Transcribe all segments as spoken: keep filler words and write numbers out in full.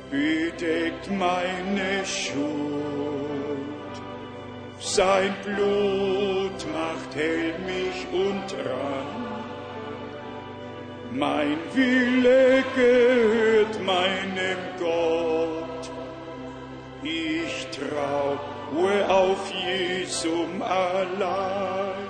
bedeckt meine Schuld. Sein Blut macht hell mich und rein. Mein Wille gehört meinem Gott. Ich traue auf Jesum allein.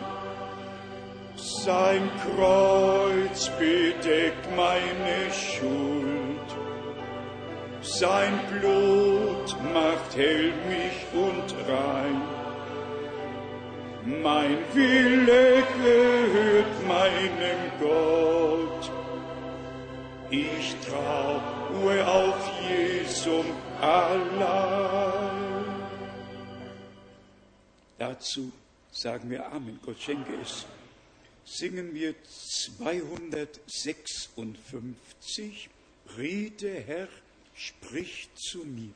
Sein Kreuz bedeckt meine Schuld. Sein Blut macht hell mich und rein. Mein Wille gehört meinem Gott. Ich traue auf Jesum allein. Dazu sagen wir Amen. Gott schenke es. Singen wir zweihundertsechsundfünfzig. Rede, Herr, sprich zu mir.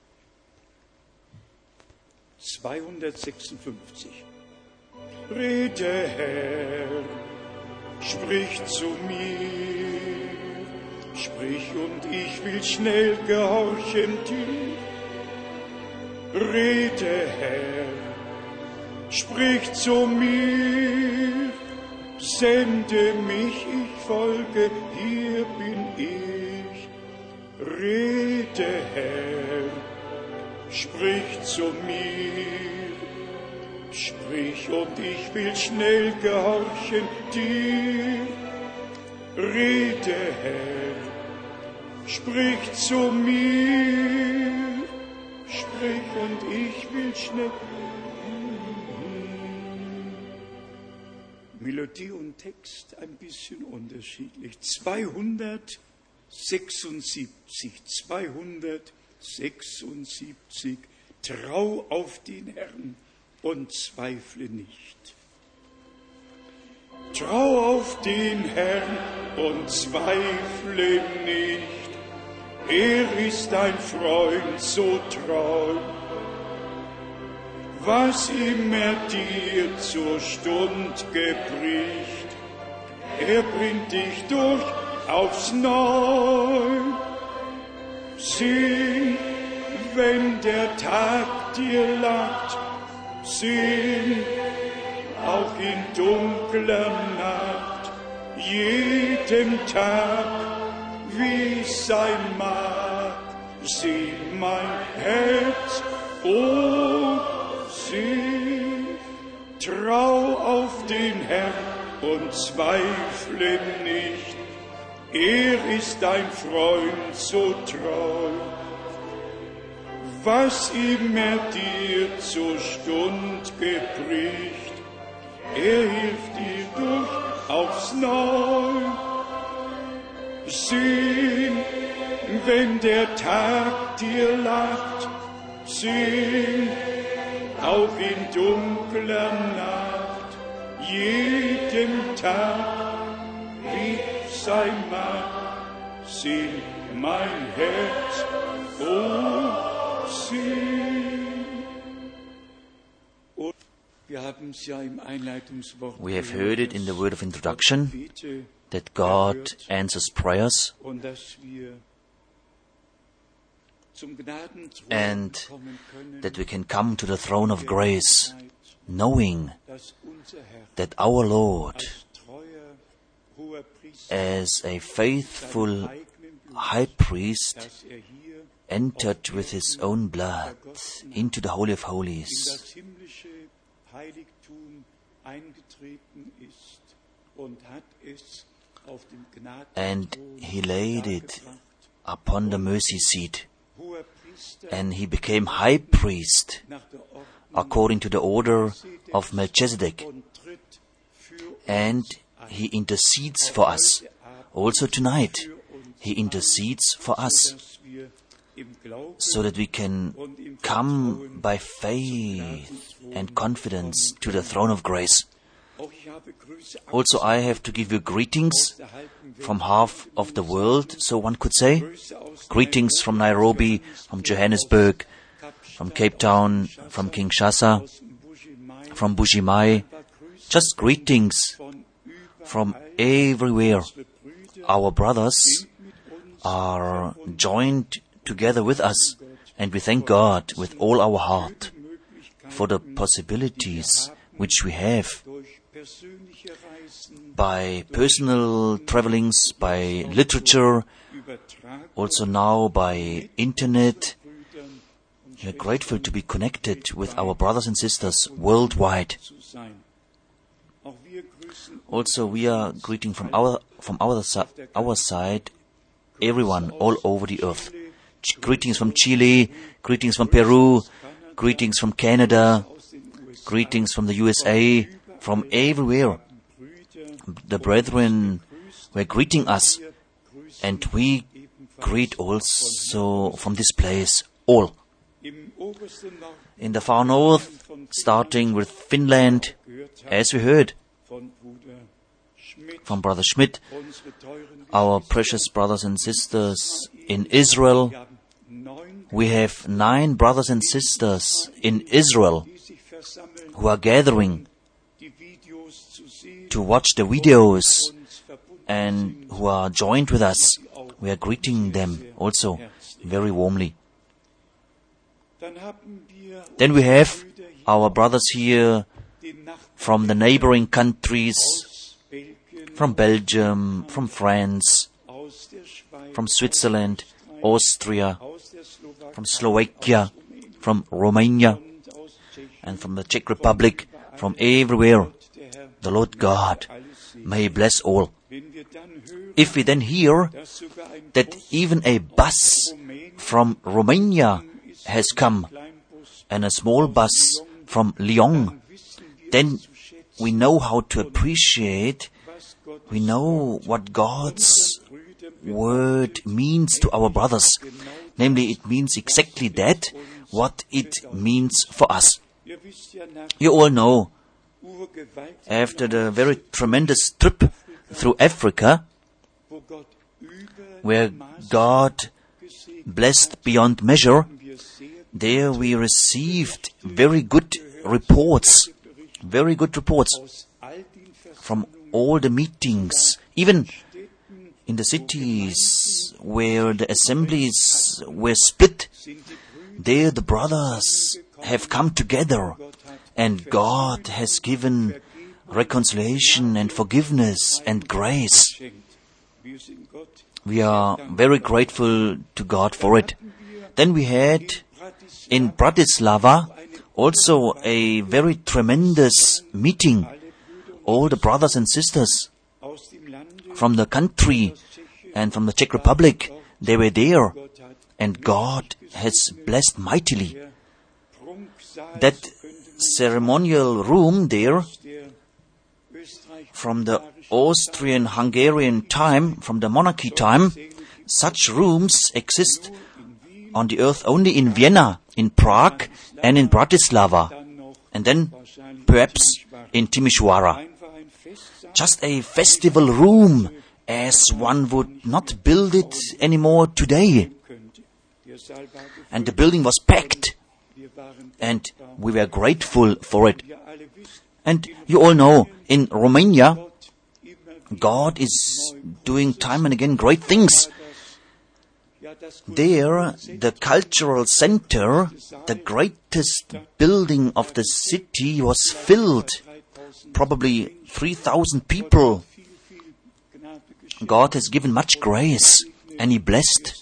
zweihundertsechsundfünfzig. Rede, Herr, sprich zu mir. Sprich und ich will schnell gehorchen dir. Rede, Herr, sprich zu mir. Sende mich, ich folge, hier bin ich. Rede, Herr, sprich zu mir. Sprich und ich will schnell gehorchen dir. Rede, Herr, sprich zu mir. Sprich und ich will schnell. Melodie und Text ein bisschen unterschiedlich. zweihundertsechsundsiebzig, zweihundertsechsundsiebzig. Trau auf den Herrn und zweifle nicht. Trau auf den Herrn und zweifle nicht. Er ist dein Freund so treu. Was immer dir zur Stund gebricht, er bringt dich durch aufs Neu. Sing, wenn der Tag dir lacht, sing, auch in dunkler Nacht, jedem Tag, wie sein mag, sieh mein Herz, oh, sieh, trau auf den Herrn und zweifle nicht, er ist dein Freund so treu. Was immer dir zur Stund gebricht, er hilft dir durch aufs Neu. Sing, wenn der Tag dir lacht, sing, auch in dunkler Nacht, jedem Tag, wie sein mag, sing mein Herz, oh, sing. Und wir haben es ja im Einleitungswort. We have heard it in the word of introduction that God answers prayers, and that we can come to the throne of grace, knowing that our Lord, as a faithful high priest, entered with his own blood into the Holy of Holies, and he laid it upon the mercy seat, and he became high priest according to the order of Melchizedek, and he intercedes for us. Also tonight, he intercedes for us, so that we can come by faith and confidence to the throne of grace. Also, I have to give you greetings from half of the world, so one could say. Greetings from Nairobi, from Johannesburg, from Cape Town, from Kinshasa, from Bushimai. Just greetings from everywhere. Our brothers are joined together with us. And we thank God with all our heart for the possibilities which we have by personal travelings, by literature, also now by internet. We are grateful to be connected with our brothers and sisters worldwide. Also, we are greeting from our from our, our side everyone all over the earth. Ch- greetings from Chile, greetings from Peru, greetings from Canada, greetings from the U S A, from everywhere. The brethren were greeting us, and we greet also from this place all. In the far north, starting with Finland, as we heard from Brother Schmidt, our precious brothers and sisters in Israel. We have nine brothers and sisters in Israel who are gathering to watch the videos and who are joined with us. We are greeting them also very warmly. Then we have our brothers here from the neighboring countries, from Belgium, from France, from Switzerland, Austria, from Slovakia, from Romania, and from the Czech Republic, from everywhere. The Lord God may bless all. If we then hear that even a bus from Romania has come, and a small bus from Lyon, then we know how to appreciate, we know what God's word means to our brothers. Namely, it means exactly that, what it means for us. You all know, after the very tremendous trip through Africa, where God blessed beyond measure, there we received very good reports, very good reports from all the meetings, even in the cities where the assemblies were split. There the brothers have come together, and God has given reconciliation and forgiveness and grace. We are very grateful to God for it. Then we had in Bratislava also a very tremendous meeting. All the brothers and sisters from the country and from the Czech Republic, they were there, and God has blessed mightily. That ceremonial room there, from the Austrian-Hungarian time, from the monarchy time, such rooms exist on the earth only in Vienna, in Prague, and in Bratislava, and then perhaps in Timisoara. Just a festival room, as one would not build it anymore today. And the building was packed, and we were grateful for it. And you all know, in Romania, God is doing time and again great things. There, the cultural center, the greatest building of the city, was filled. Probably three thousand people. God has given much grace, and He blessed.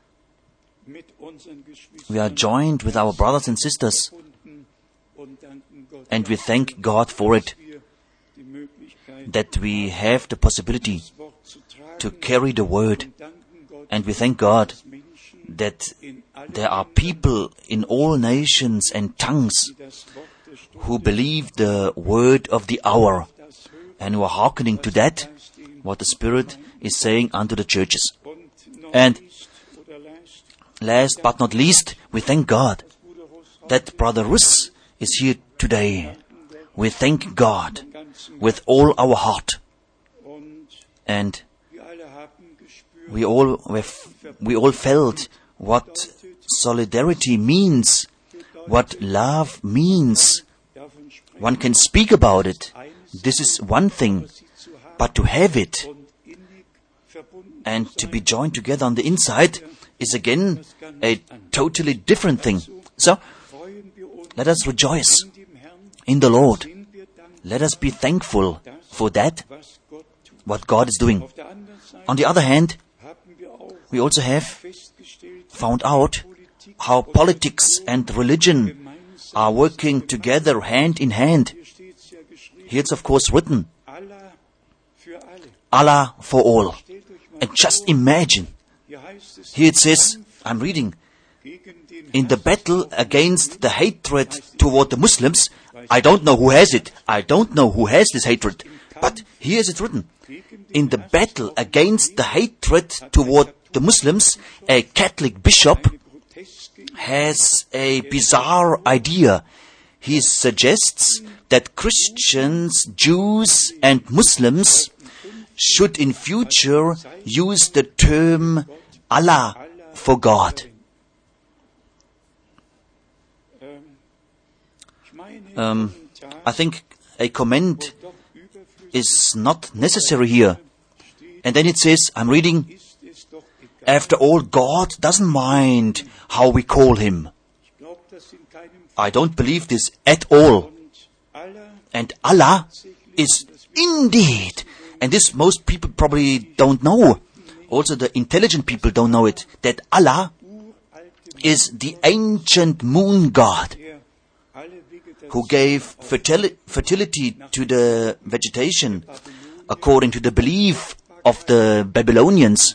We are joined with our brothers and sisters, and we thank God for it, that we have the possibility to carry the word. And we thank God that there are people in all nations and tongues who believe the word of the hour and who are hearkening to that, what the Spirit is saying unto the churches. And last but not least, we thank God that Brother Russ is here today. We thank God with all our heart. And we all we all felt what solidarity means, what love means. One can speak about it. This is one thing. But to have it and to be joined together on the inside, is again a totally different thing. So, let us rejoice in the Lord. Let us be thankful for that, what God is doing. On the other hand, we also have found out how politics and religion are working together hand in hand. Here it's of course written, Allah for all. And just imagine, here it says, I'm reading, in the battle against the hatred toward the Muslims, I don't know who has it, I don't know who has this hatred, but here is it written, in the battle against the hatred toward the Muslims, a Catholic bishop has a bizarre idea. He suggests that Christians, Jews and Muslims should in future use the term Allah for God. Um, I think a comment is not necessary here. And then it says, I'm reading, after all, God doesn't mind how we call Him. I don't believe this at all. And Allah is indeed, and this most people probably don't know, also the intelligent people don't know it, that Allah is the ancient moon god who gave fertili- fertility to the vegetation according to the belief of the Babylonians.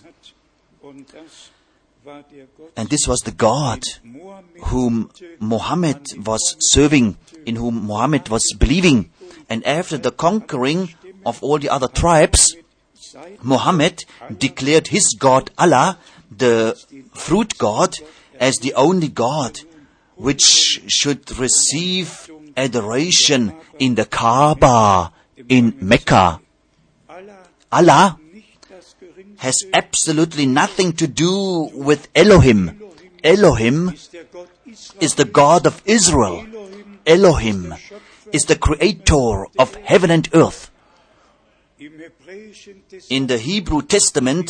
And this was the God whom Muhammad was serving, in whom Muhammad was believing. And after the conquering of all the other tribes, Muhammad declared his God Allah, the fruit god, as the only God which should receive adoration in the Kaaba in Mecca. Allah has absolutely nothing to do with Elohim. Elohim is the God of Israel. Elohim is the creator of heaven and earth. In the Hebrew Testament,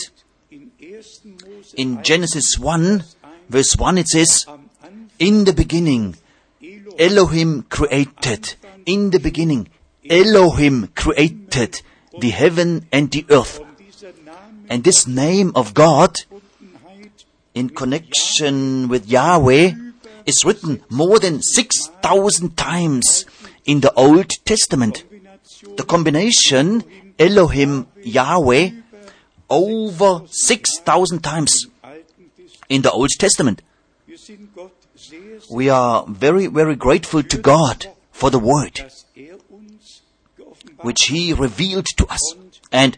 in Genesis one, verse one, it says, in the beginning, Elohim created. In the beginning, Elohim created the heaven and the earth. And this name of God, in connection with Yahweh, is written more than six thousand times in the Old Testament. The combination Elohim, Yahweh, over six thousand times in the Old Testament. We are very, very grateful to God for the Word which He revealed to us. And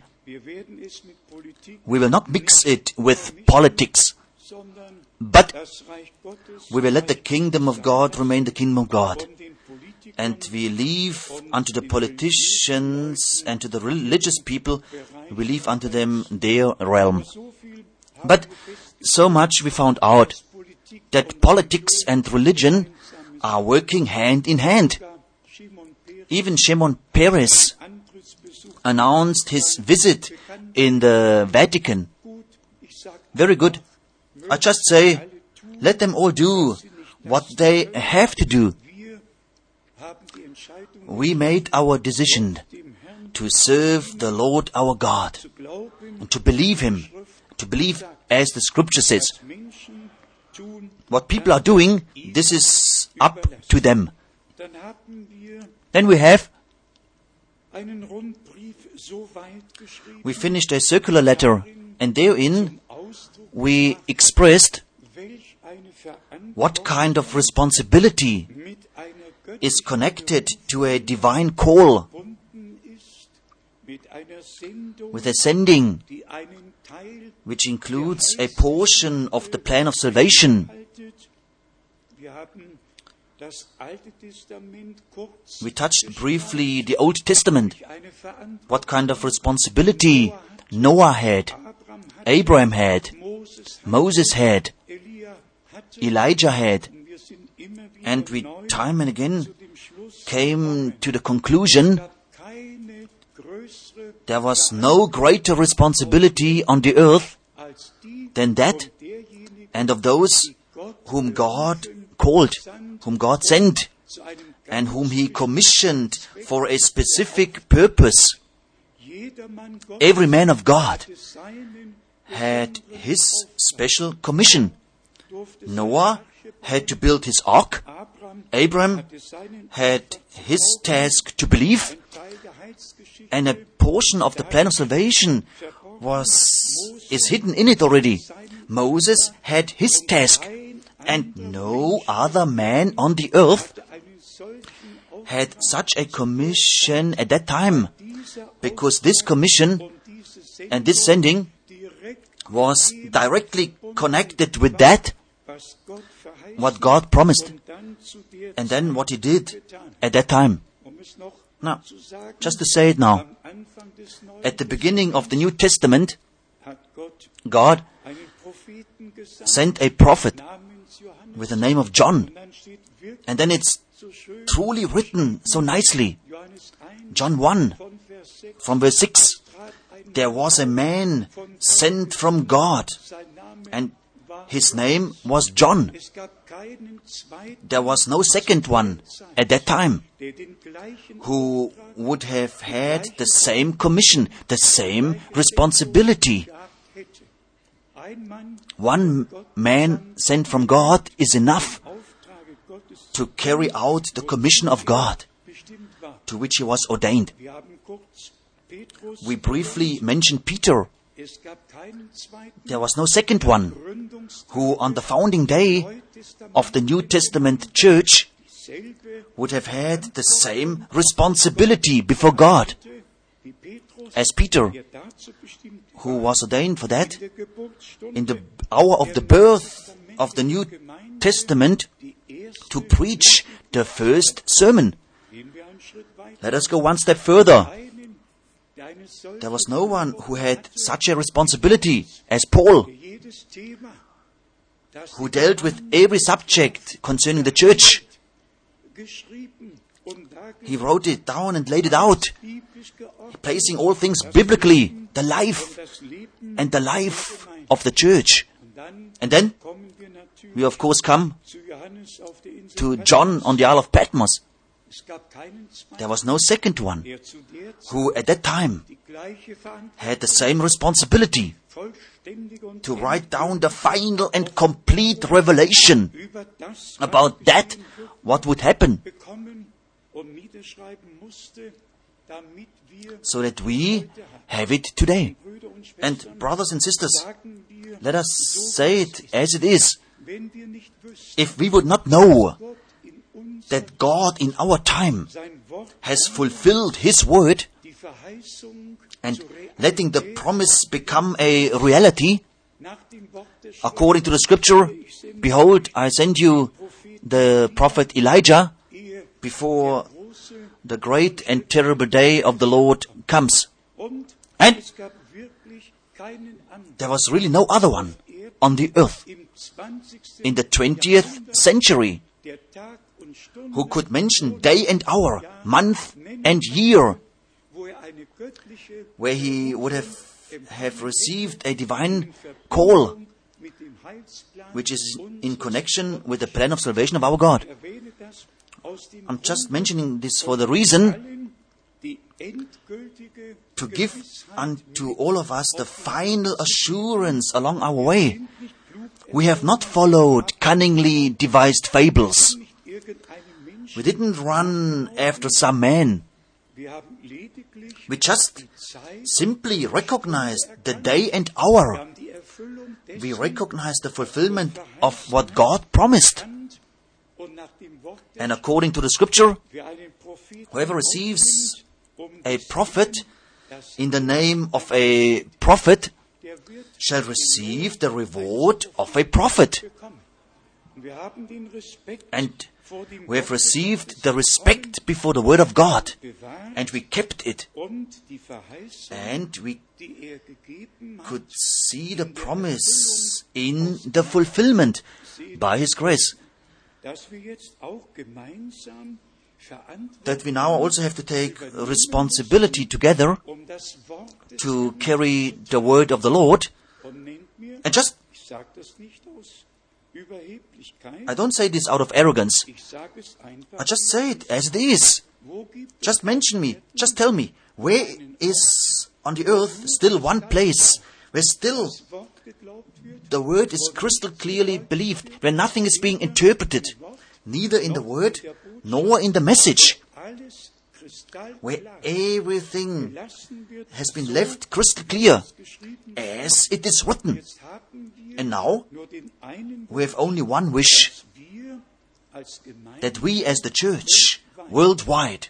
we will not mix it with politics, but we will let the kingdom of God remain the kingdom of God. And we leave unto the politicians and to the religious people, we leave unto them their realm. But so much we found out that politics and religion are working hand in hand. Even Shimon Peres announced his visit in the Vatican. Very good. I just say, let them all do what they have to do. We made our decision to serve the Lord our God and to believe Him, to believe as the Scripture says. What people are doing, this is up to them. Then we have, we finished a circular letter, and therein we expressed what kind of responsibility is connected to a divine call, with a sending which includes a portion of the plan of salvation. We touched briefly the Old Testament, what kind of responsibility Noah had, Abraham had, Moses had, Elijah had, and we time and again came to the conclusion there was no greater responsibility on the earth than that and of those whom God called, whom God sent, and whom He commissioned for a specific purpose. Every man of God had his special commission. Noah had to build his ark. Abraham had his task to believe. And a portion of the plan of salvation was is hidden in it already. Moses had his task. And no other man on the earth had such a commission at that time. Because this commission and this sending was directly connected with that, what God promised, and then what He did at that time. Now, just to say it now, at the beginning of the New Testament, God sent a prophet with the name of John, and then it's truly written so nicely. John one, from verse six, there was a man sent from God, and his name was John. There was no second one at that time who would have had the same commission, the same responsibility. One man sent from God is enough to carry out the commission of God to which he was ordained. We briefly mentioned Peter. There was no second one who on the founding day of the New Testament church would have had the same responsibility before God as Peter, who was ordained for that in the hour of the birth of the New Testament to preach the first sermon. Let us go one step further. There was no one who had such a responsibility as Paul, who dealt with every subject concerning the church. He wrote it down and laid it out, placing all things biblically, the life and the life of the church. And then we of course come to John on the Isle of Patmos. There was no second one who at that time had the same responsibility to write down the final and complete revelation about that, what would happen, so that we have it today. And brothers and sisters, let us say it as it is. If we would not know that God in our time has fulfilled His word and letting the promise become a reality, according to the scripture, behold, I send you the prophet Elijah before the great and terrible day of the Lord comes. And there was really no other one on the earth in the twentieth century who could mention day and hour, month and year, where he would have, have received a divine call, which is in connection with the plan of salvation of our God. I'm just mentioning this for the reason to give unto all of us the final assurance along our way. We have not followed cunningly devised fables. We didn't run after some man. We just simply recognized the day and hour. We recognized the fulfillment of what God promised. And according to the scripture, whoever receives a prophet in the name of a prophet shall receive the reward of a prophet. And we have received the respect before the word of God, and we kept it, and we could see the promise in the fulfillment by His grace. That we now also have to take responsibility together to carry the word of the Lord. And just I don't say this out of arrogance. I just say it as it is. Just mention me. Just tell me. Where is on the earth still one place where still the word is crystal clearly believed, where nothing is being interpreted, neither in the word nor in the message, where everything has been left crystal clear as it is written. And now we have only one wish, that we as the church worldwide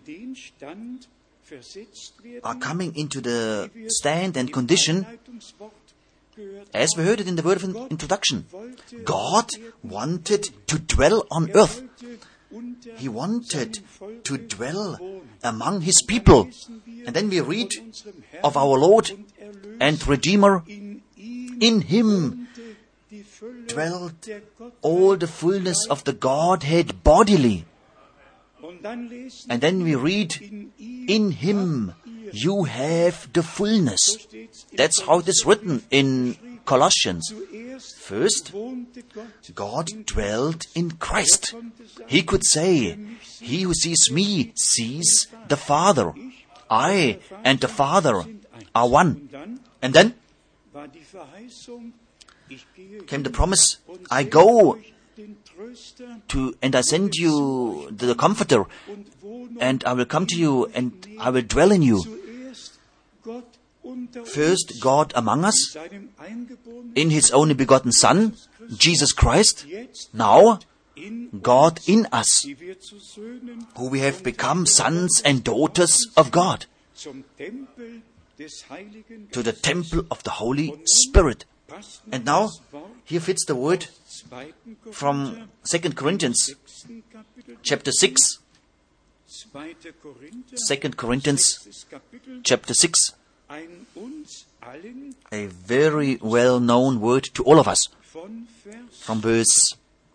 are coming into the stand and condition, as we heard it in the word of introduction. God wanted to dwell on earth. He wanted to dwell among His people. And then we read of our Lord and Redeemer. In Him dwelt all the fullness of the Godhead bodily. And then we read, in Him you have the fullness. That's how it is written in Colossians. First, God dwelt in Christ. He could say, he who sees me sees the Father. I and the Father are one. And then came the promise, I go to, and I send you the Comforter, and I will come to you, and I will dwell in you. First, God among us, in His only begotten Son, Jesus Christ. Now, God in us, who we have become sons and daughters of God, to the temple of the Holy Spirit. And now, here fits the word from Second Corinthians, chapter six. Second Corinthians, chapter six. A very well-known word to all of us. From verse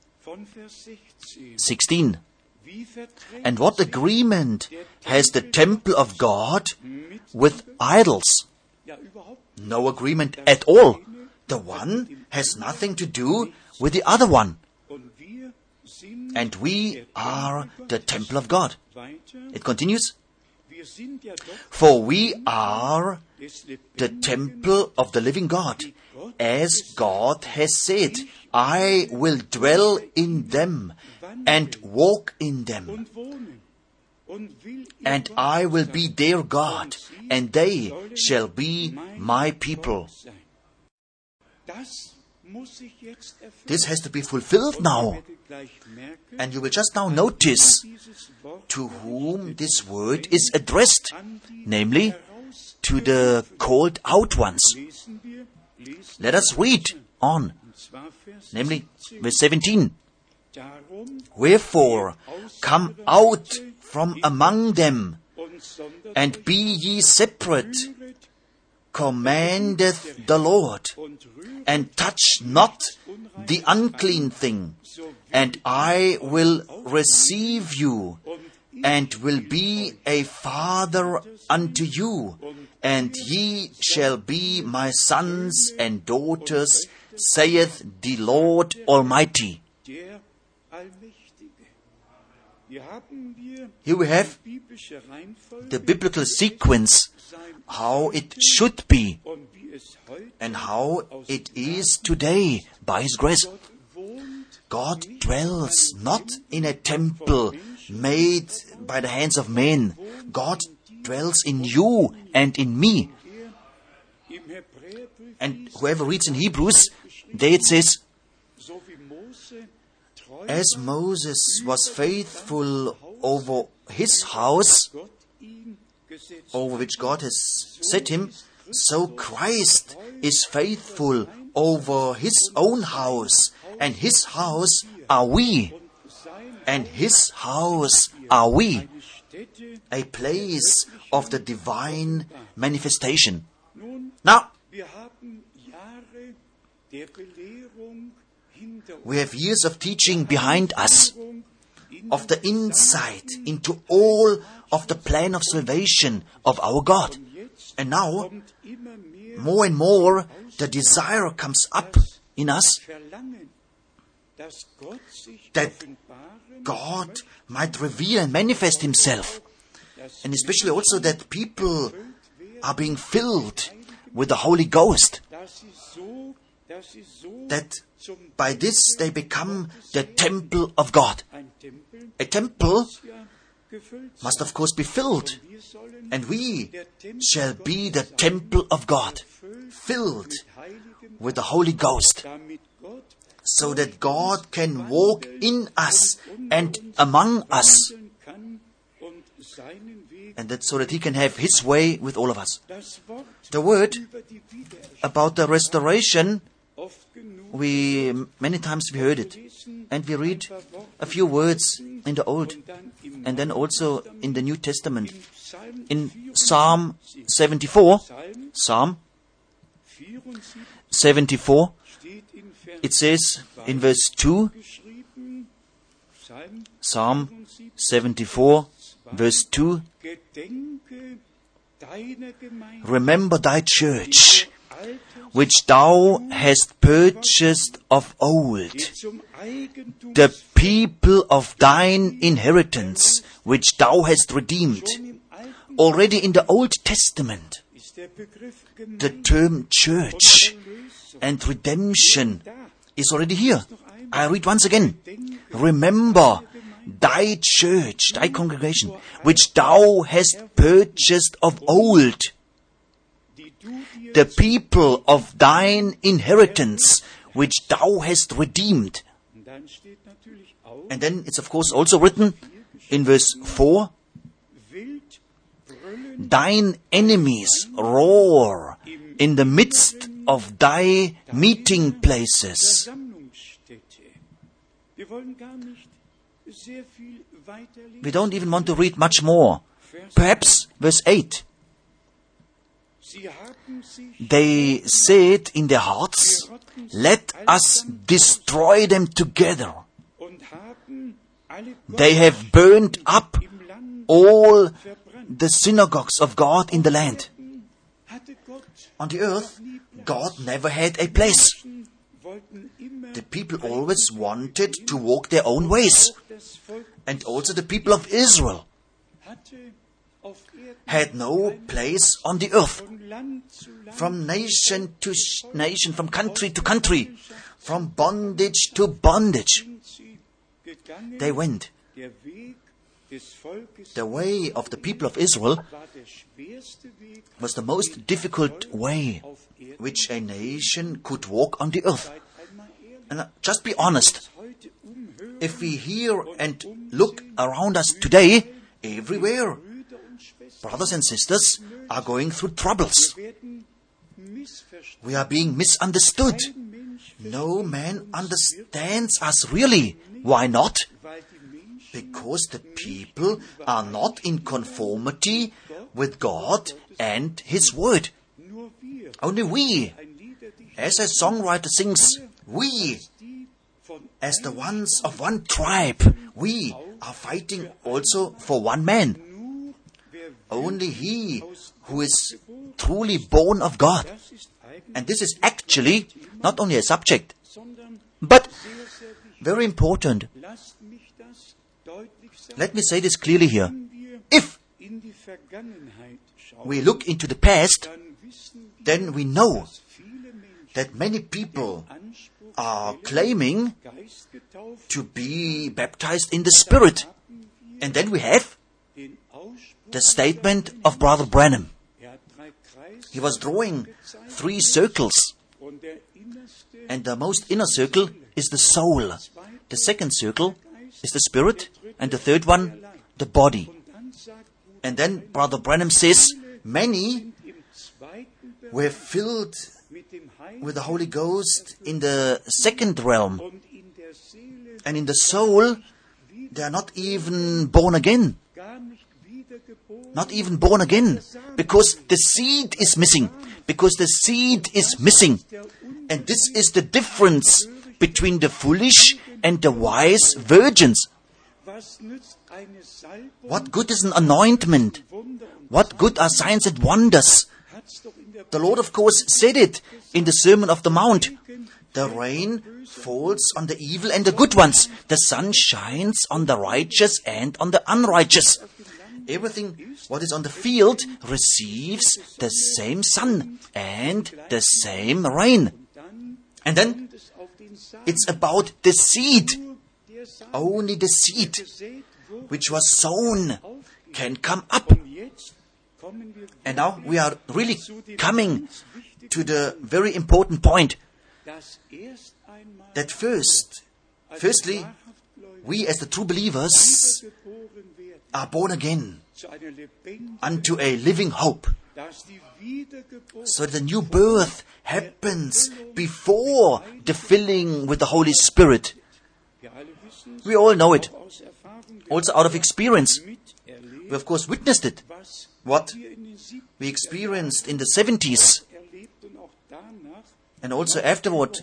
sixteen. And what agreement has the temple of God with idols? No agreement at all. The one has nothing to do with the other one. And we are the temple of God. It continues. For we are the temple of the living God, as God has said, I will dwell in them and walk in them. And I will be their God, and they shall be my people. This has to be fulfilled now. And you will just now notice to whom this word is addressed, namely to the called out ones. Let us read on, namely verse seventeen. Wherefore, come out from among them, and be ye separate, commandeth the Lord, and touch not the unclean thing, and I will receive you, and will be a father unto you, and ye shall be my sons and daughters, saith the Lord Almighty. Here we have the biblical sequence, how it should be, and how it is today by His grace. God dwells not in a temple made by the hands of men. God dwells in you and in me. And whoever reads in Hebrews, there it says, as Moses was faithful over his house, over which God has set him, so Christ is faithful over His own house, and His house are we, and His house are we, a place of the divine manifestation. Now, we have years of teaching behind us, of the insight into all of the plan of salvation of our God. And now, more and more, the desire comes up in us, verlangen, dass Gott sich that offenbaren God might reveal and manifest Himself. And especially also that people are being filled with the Holy Ghost. dass sie so, dass sie so That zum by this they become the temple of God. ein Tempel A temple ja gefüllt sein. must of course be filled. Wir sollen And we der Tempel shall be the Gottes temple of God, sein, filled mit Heiligem, with the Holy Ghost, damit Gott so that God can walk in us and among us, wandeln kann und seinen Weg. and that so that He can have His way with all of us. Das Wort The word über die Wiedererstehung about the restoration, oft genug we many times we heard it, and we read a few words in the Old, und dann im and then also in the New Testament. Psalm In Psalm seventy-four, Psalm vierundsiebzig seventy-four, steht in Vers it says in verse two, geschrieben, Psalm Psalm vierundsiebzig, seventy-four, verse two, Gedenke deiner Gemeinde, remember thy church, Alters, which thou hast purchased of old, die zum Eigentum the people of thine inheritance, which thou hast redeemed. schon im Alten Already in the Old Testament, ist der Begriff the Gemeinde term church Erlösung and redemption da. is already here. I read once again. Remember thy church, thy congregation, which thou hast purchased of old, Die du dir the people of thine inheritance, which thou hast redeemed. und dann steht natürlich auch And then it's of course also written in verse four, wild brüllen thine enemies roar in the midst of thy meeting places. Versammlungsstätte. Wir wollen gar nicht sehr viel weiter lesen. We don't even want to read much more. Perhaps verse eight. Sie haben sich They said in their hearts, let us destroy them together. und haben alle They have burned up im Land all verbrannt. the synagogues of God in the land. Hatte Gott On the earth, God never had a place. wollten immer The people always wanted to walk their own ways. auch das Volk And also the people of Israel hatte auf Erden had no place on the earth. von Land zu Land From nation to sh- nation, from country to country, from bondage to bondage, sind sie gegangen. they went. Der Weg des Volkes The way of the people of Israel war der schwerste Weg was the most difficult way auf Erden. which a nation could walk on the earth. Seid einmal ehrlich, And uh, just be honest, heute umhören if we hear and look around us today, everywhere, Brüder und Schwestern brothers and sisters are going through troubles. werden missverstanden. We are being misunderstood. Kein Mensch No man understands us really. Why not? weil die Menschen Because the people are not in conformity with God and His Word. nur wir Only we, ein Liederdichter as a songwriter sings, we, die von as the ones of one tribe, we are fighting also for one man. nur wer Only he who is truly born of God. das ist eigentlich And this is actually not only a subject, sondern but sehr sehr wichtig. very important. Lasst mich das deutlich sagen. Let me say this clearly here. Wenn wir If in die Vergangenheit schauen, we look into the past, dann wissen wir, then we know dass viele Menschen that many people Anspruch are stellen, claiming Geist getauft to be baptized in the Spirit. haben wir And then we have den Ausspruch, the statement of Brother Branham. er hat drei Kreise He was drawing three circles, und der innerste and the most inner circle is the soul. The second circle is the spirit, and the third one, the body. und dann sagt Bruder And then Brother Branham says, many im zweiten Bereich were filled mit dem Heil with the Holy Ghost in the second realm, und in der Seele and in the soul, they are not even born again. gar nicht wiedergeboren. Not even born again, because the seed is missing. Because the seed is missing. And this is the difference between the foolish and the wise virgins. Was nützt eine Salbung? What good is an anointment? Wunder und What good are signs and wonders? hat's doch in der The Lord, of course, said it in the Sermon of the Mount. The rain falls on the evil and the good ones. The sun shines on the righteous and on the unrighteous. Everything what is on the field receives the same sun and the same rain. And then it's about the seed. Only the seed which was sown can come up. And now we are really coming to the very important point. That first, firstly, we as the true believers are born again unto a living hope. So the new birth happens before the filling with the Holy Spirit. We all know it. Also out of experience. We of course witnessed it. What we experienced in the seventies. And also afterward.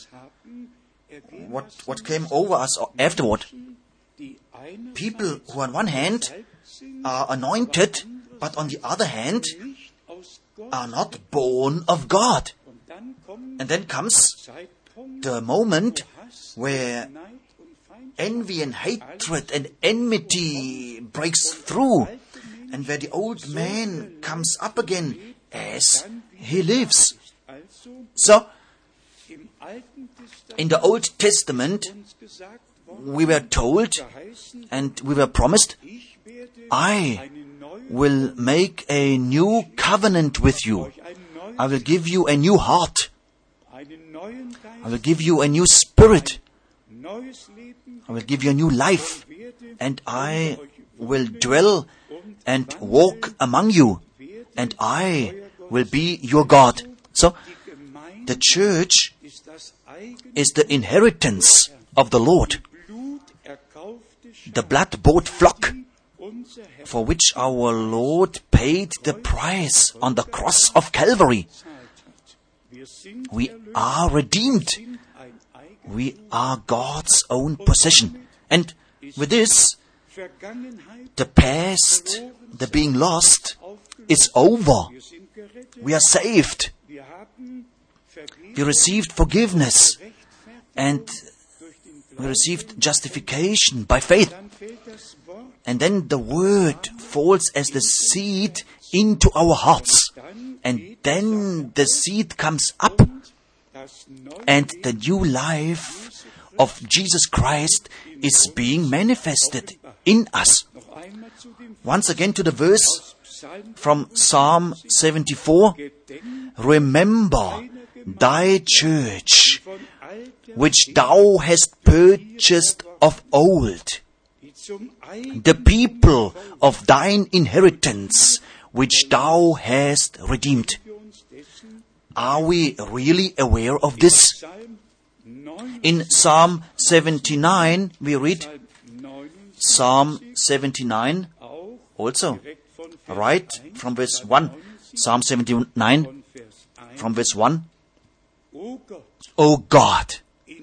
What, what came over us afterward. People who on one hand are anointed, but on the other hand are not born of God. And then comes the moment where envy and hatred and enmity breaks through, and where the old man comes up again as he lives. So, in the Old Testament, we were told and we were promised, I will make a new covenant with you. I will give you a new heart. I will give you a new spirit. I will give you a new life. And I will dwell and walk among you. And I will be your God. So, the church is the inheritance of the Lord. The blood-bought flock for which our Lord paid the price on the cross of Calvary. We are redeemed. We are God's own possession. And with this, the past, the being lost, is over. We are saved. We received forgiveness. And we received justification by faith. And then the word falls as the seed into our hearts. And then the seed comes up. And the new life of Jesus Christ is being manifested in us. Once again to the verse from Psalm seventy-four. Remember thy church, which thou hast purchased of old, the people of thine inheritance, which thou hast redeemed. Are we really aware of this? In Psalm seventy-nine, we read, Psalm seventy-nine, also, right from verse one, Psalm seventy-nine, from verse one, O God,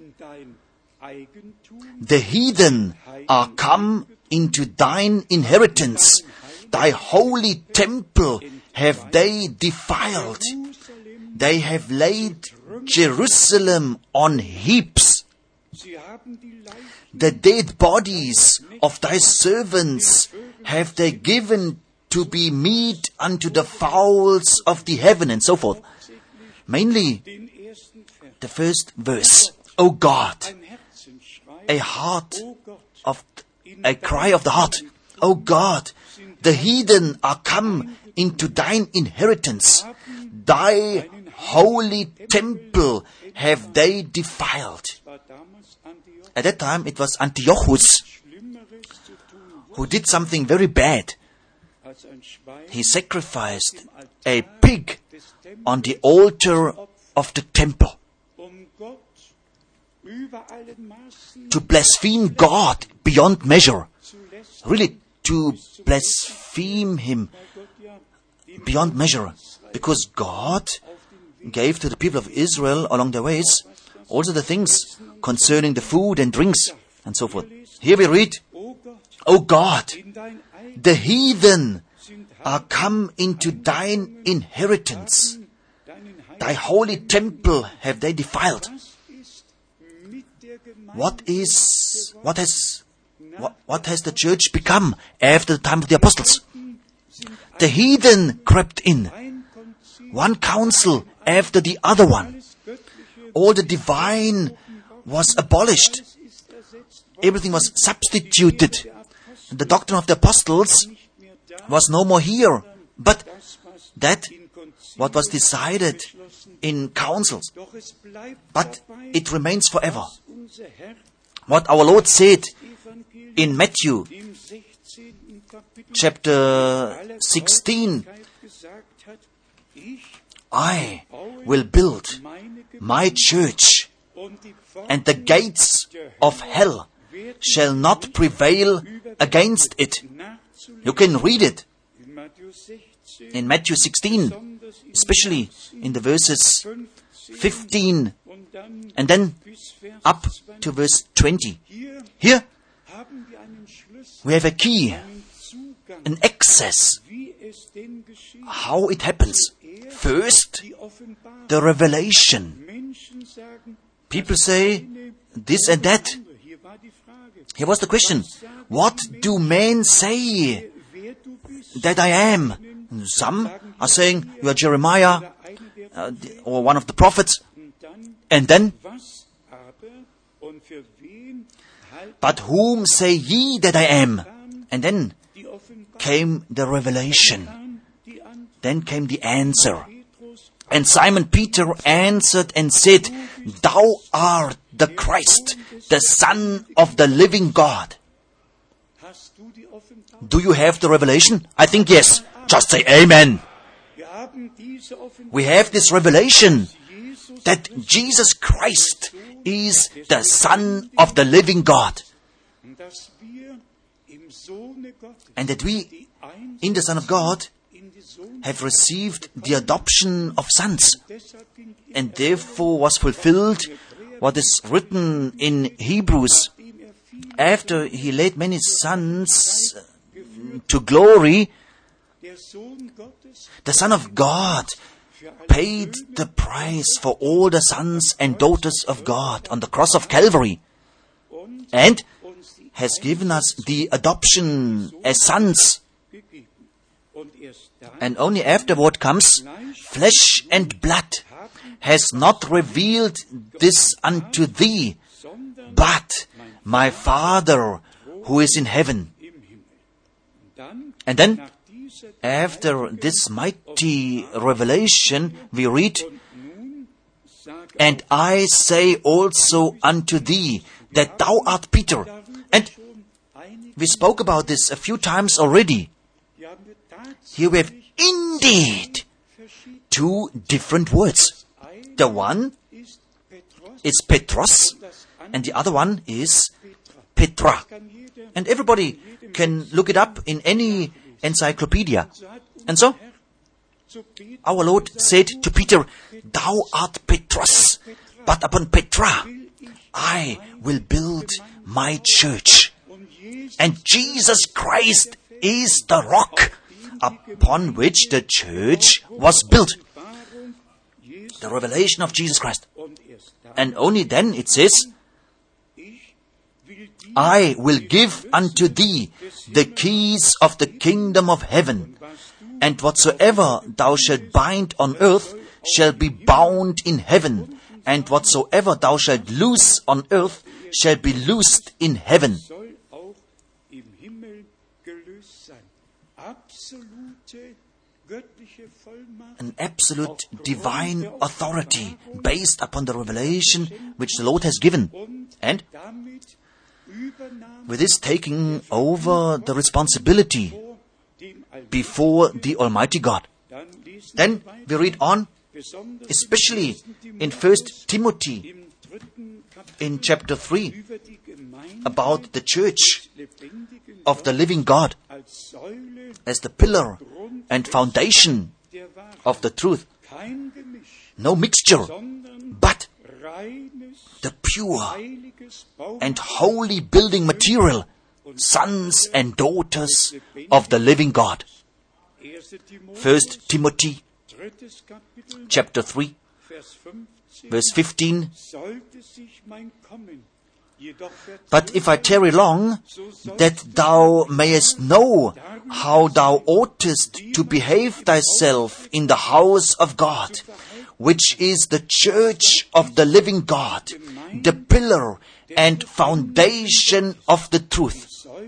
the heathen are come into thine inheritance. Thy holy temple have they defiled. They have laid Jerusalem on heaps. The dead bodies of thy servants have they given to be meat unto the fowls of the heaven, and so forth. Mainly, the first verse, O God, a heart of, a cry of the heart, O God, the heathen are come into thine inheritance. Thy holy temple have they defiled. At that time, it was Antiochus who did something very bad. He sacrificed a pig on the altar of the temple to blaspheme God beyond measure. Really, to blaspheme Him beyond measure. Because God gave to the people of Israel along their ways also the things concerning the food and drinks and so forth. Here we read, O God, the heathen are come into thine inheritance. Thy holy temple have they defiled. what is, what has, what, what has the church become after the time of the apostles? The heathen crept in, one council after the other one. All the divine was abolished. Everything was substituted. The doctrine of the apostles was no more here, but that what was decided in councils. But it remains forever. What our Lord said in Matthew chapter sixteen, I will build my church, and the gates of hell shall not prevail against it. You can read it in Matthew sixteen, especially in the verses fifteen and then up to verse twenty. Here we have a key, an access, how it happens. First, the revelation. People say this and that. Here was the question. What do men say that I am? Some are saying you are Jeremiah uh, or one of the prophets. And then, but whom say ye that I am? And then came the revelation. Then came the answer. And Simon Peter answered and said, Thou art the Christ, the Son of the living God. Do you have the revelation? I think yes. Just say amen. We have this revelation that Jesus Christ is the Son of the living God. And that we, in the Son of God, have received the adoption of sons. And therefore was fulfilled what is written in Hebrews. After he led many sons to glory, the Son of God paid the price for all the sons and daughters of God on the cross of Calvary, and has given us the adoption as sons. And only afterward comes, flesh and blood has not revealed this unto thee, but my Father who is in heaven. And then, after this mighty revelation, we read, And I say also unto thee, that thou art Peter. And we spoke about this a few times already. Here we have indeed two different words. The one is Petros, and the other one is Petra. And everybody can look it up in any encyclopedia. And so, our Lord said to Peter, Thou art Petros, but upon Petra I will build my church. And Jesus Christ is the rock upon which the church was built. The revelation of Jesus Christ. And only then it says, I will give unto thee the keys of the kingdom of heaven, and whatsoever thou shalt bind on earth shall be bound in heaven, and whatsoever thou shalt loose on earth shall be loosed in heaven. An absolute divine authority based upon the revelation which the Lord has given. And with this taking over the responsibility before the Almighty God. Then we read on, especially in First Timothy, in chapter three, about the church of the living God as the pillar and foundation of the truth. No mixture, but the pure and holy building material, sons and daughters of the living God. First Timothy chapter three, verse fifteen. But if I tarry long, that thou mayest know how thou oughtest to behave thyself in the house of God, which is the church of the living God, the pillar and foundation of the truth.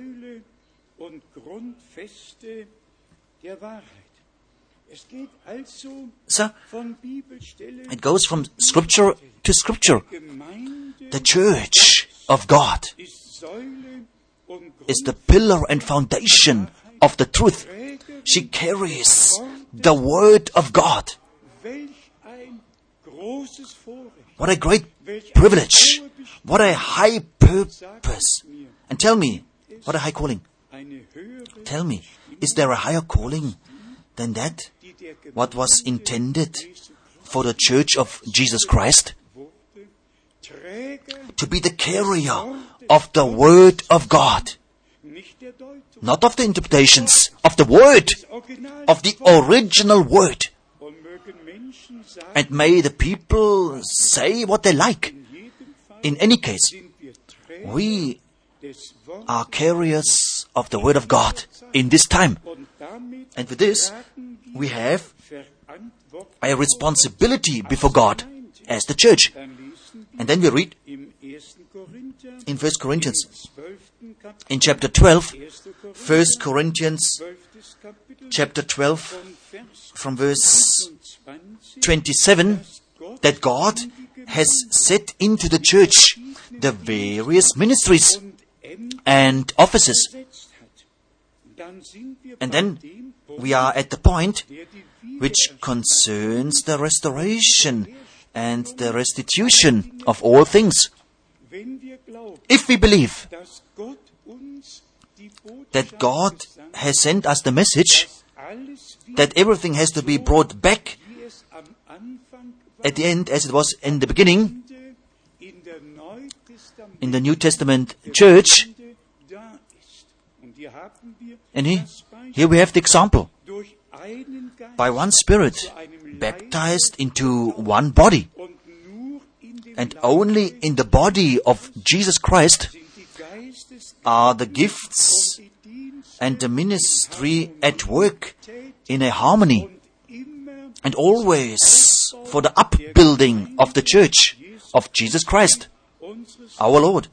So, it goes from scripture to scripture. The church of God is the pillar and foundation of the truth. She carries the word of God. What a great privilege. What a high purpose. And tell me, what a high calling. Tell me, is there a higher calling than that? What was intended for the church of Jesus Christ? To be the carrier of the word of God. Not of the interpretations, of the word, of the original word. And may the people say what they like. In any case, we are carriers of the word of God in this time. And with this, we have a responsibility before God as the church. And then we read in First Corinthians, in chapter twelve, First Corinthians chapter twelve, from verse twenty-seven, that God has set into the church the various ministries and offices. And then we are at the point which concerns the restoration and the restitution of all things. If we believe that God has sent us the message that everything has to be brought back at the end as it was in the beginning, in the New Testament church, and he, here we have the example. By one Spirit, baptized into one body. And only in the body of Jesus Christ are the gifts and the ministry at work in a harmony, and always for the upbuilding of the church of Jesus Christ, our Lord.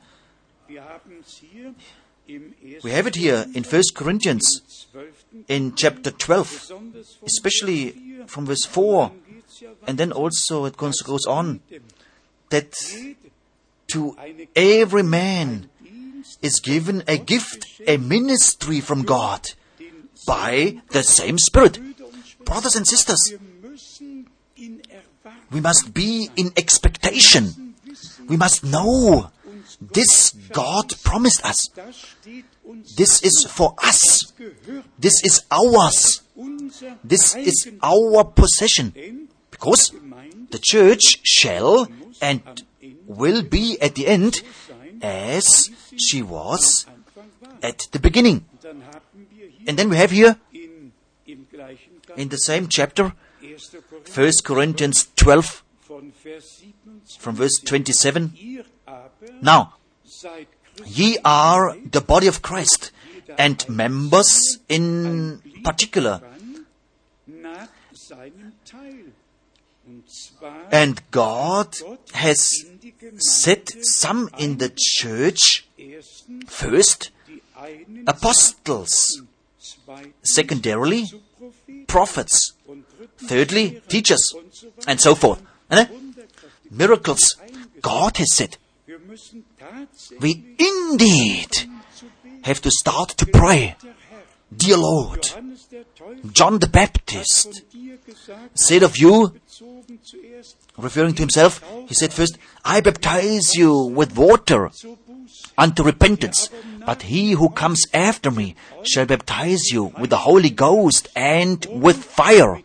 We have it here in First Corinthians, in chapter twelve, especially from verse four, and then also it goes, goes on, that to every man is given a gift, a ministry from God, by the same Spirit. Brothers and sisters, we must be in expectation. We must know this God promised us. This is for us. This is ours. This is our possession. Because the church shall and will be at the end as she was at the beginning. And then we have here, in the same chapter, First Corinthians twelve, from verse twenty-seven. Now, ye are the body of Christ, and members in particular. And God has set some in the church, first, apostles, secondarily, prophets, thirdly, teachers, and so forth. And then, miracles, God has said. We indeed have to start to pray. Dear Lord, John the Baptist said of you, referring to himself, he said first, I baptize you with water unto repentance, but he who comes after me shall baptize you with the Holy Ghost and with fire.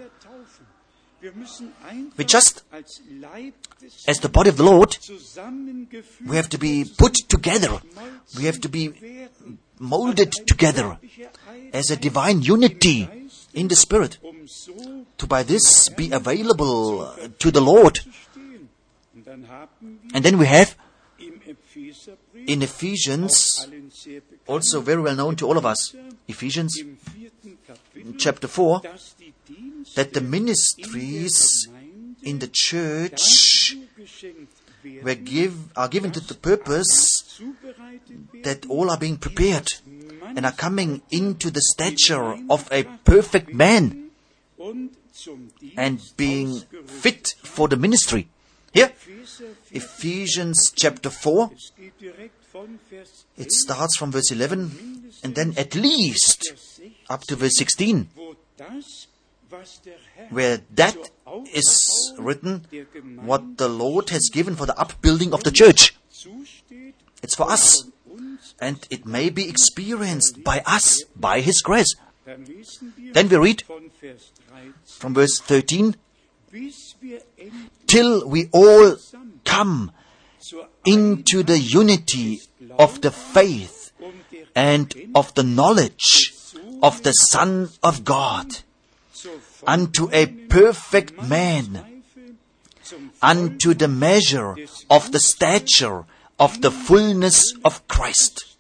We just, as the body of the Lord, we have to be put together. We have to be molded together as a divine unity in the Spirit, to by this be available to the Lord. And then we have in Ephesians, also very well known to all of us, Ephesians chapter four, that the ministries in the church were give, are given to the purpose that all are being prepared and are coming into the stature of a perfect man and being fit for the ministry. Here, Ephesians chapter four, it starts from verse eleven and then at least up to verse sixteen, where that is written, what the Lord has given for the upbuilding of the church. It's for us, and it may be experienced by us, by His grace. Then we read from verse thirteen, till we all come into the unity of the faith and of the knowledge of the Son of God, unto a perfect man, unto the measure of the stature of the fullness of Christ.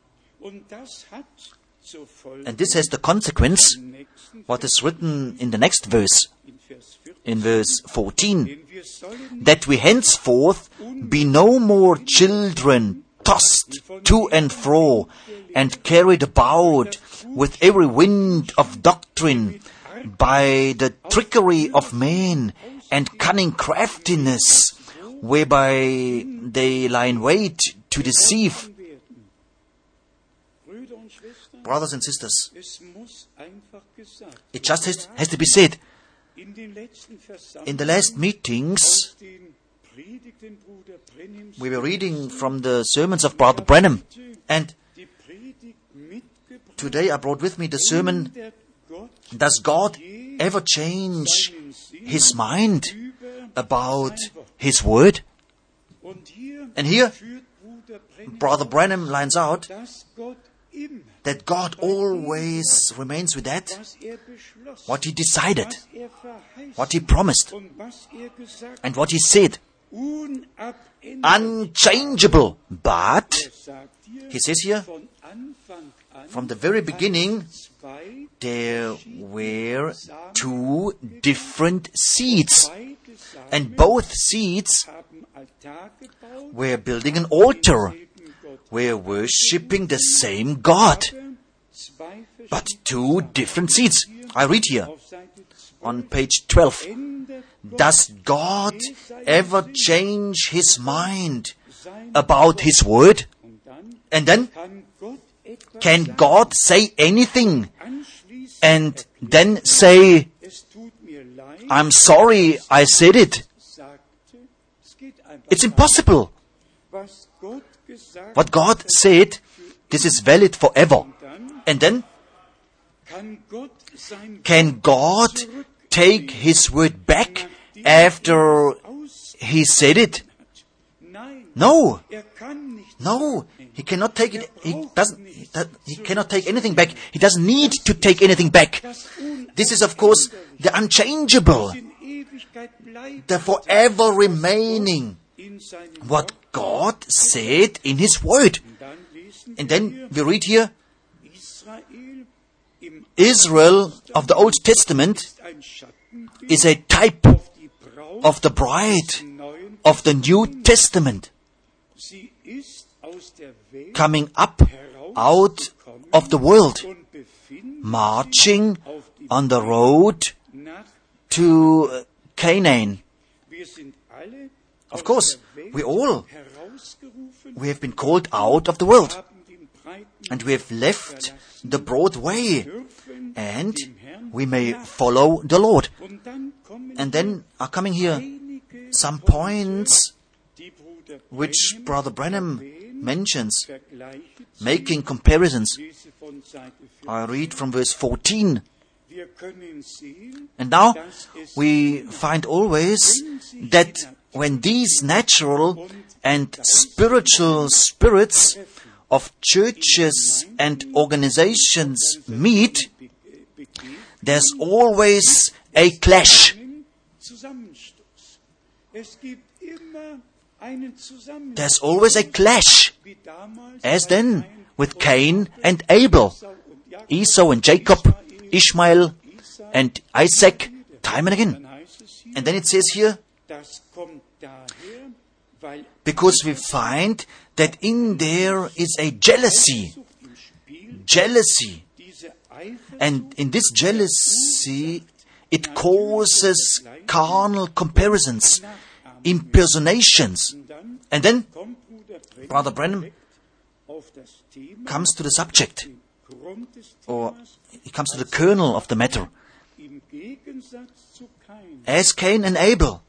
And this has the consequence, what is written in the next verse, in verse fourteen, that we henceforth be no more children tossed to and fro and carried about with every wind of doctrine by the trickery of men and cunning craftiness, whereby they lie in wait to deceive. Brothers and sisters, it just has, has to be said. In the last meetings, we were reading from the sermons of Brother Branham, and today I brought with me the sermon, does God ever change His mind about His Word? And here, Brother Branham lines out that God always remains with that, what He decided, what He promised, and what He said. Unchangeable. But, He says here, from the very beginning, there were two different seeds. And both seeds were building an altar, were worshipping the same God. But two different seeds. I read here on page twelve. Does God ever change His mind about His Word? And then, can God say anything and then say, I'm sorry I said it? It's impossible. What God said, this is valid forever. And then, can God take His word back after He said it? No. No. He cannot take it. He doesn't. He cannot take anything back. He doesn't need to take anything back. This is, of course, the unchangeable, the forever remaining, what God said in His Word. And then we read here, Israel of the Old Testament is a type of the bride of the New Testament, coming up out of the world, marching on the road to Canaan. Of course, we all, we have been called out of the world, and we have left the broad way, and we may follow the Lord. And then are coming here some points which Brother Branham mentions, making comparisons. I read from verse fourteen. And now we find always that when these natural and spiritual spirits of churches and organizations meet, there's always a clash. there's always a clash, as then with Cain and Abel, Esau and Jacob, Ishmael and Isaac, time and again. And then it says here, because we find that in there is a jealousy, jealousy, and in this jealousy it causes carnal comparisons, impersonations. And then Brother Branham comes to the subject, or he comes to the kernel of the matter. As Cain and Abel,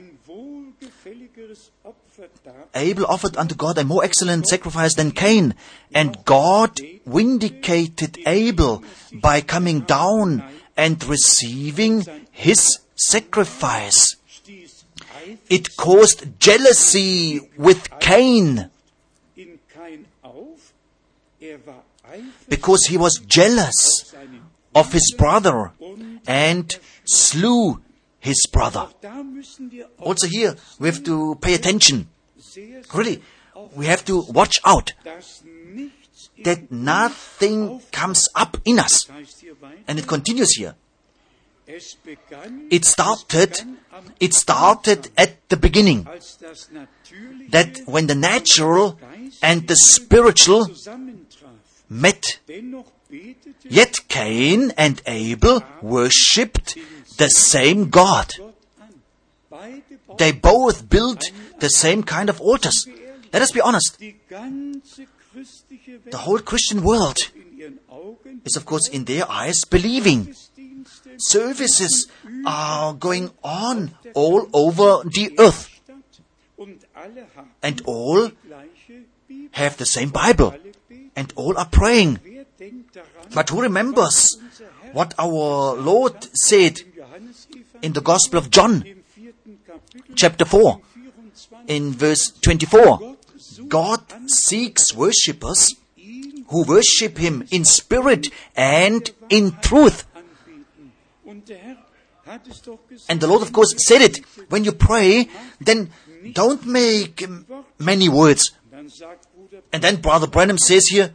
Abel offered unto God a more excellent sacrifice than Cain, and God vindicated Abel by coming down and receiving his sacrifice. It caused jealousy with Cain, because he was jealous of his brother and slew his brother. Also here, we have to pay attention. Really, we have to watch out that nothing comes up in us. And it continues here. It started, it started at the beginning. That when the natural and the spiritual met, yet Cain and Abel worshipped the same God. They both built the same kind of altars. Let us be honest. The whole Christian world is, of course, in their eyes, believing. Services are going on all over the earth. And all have the same Bible. And all are praying. But who remembers what our Lord said in the Gospel of John, chapter four, in verse twenty-four? God seeks worshippers who worship Him in spirit and in truth. And the Lord, of course, said it. When you pray, then don't make many words. And then Brother Branham says here,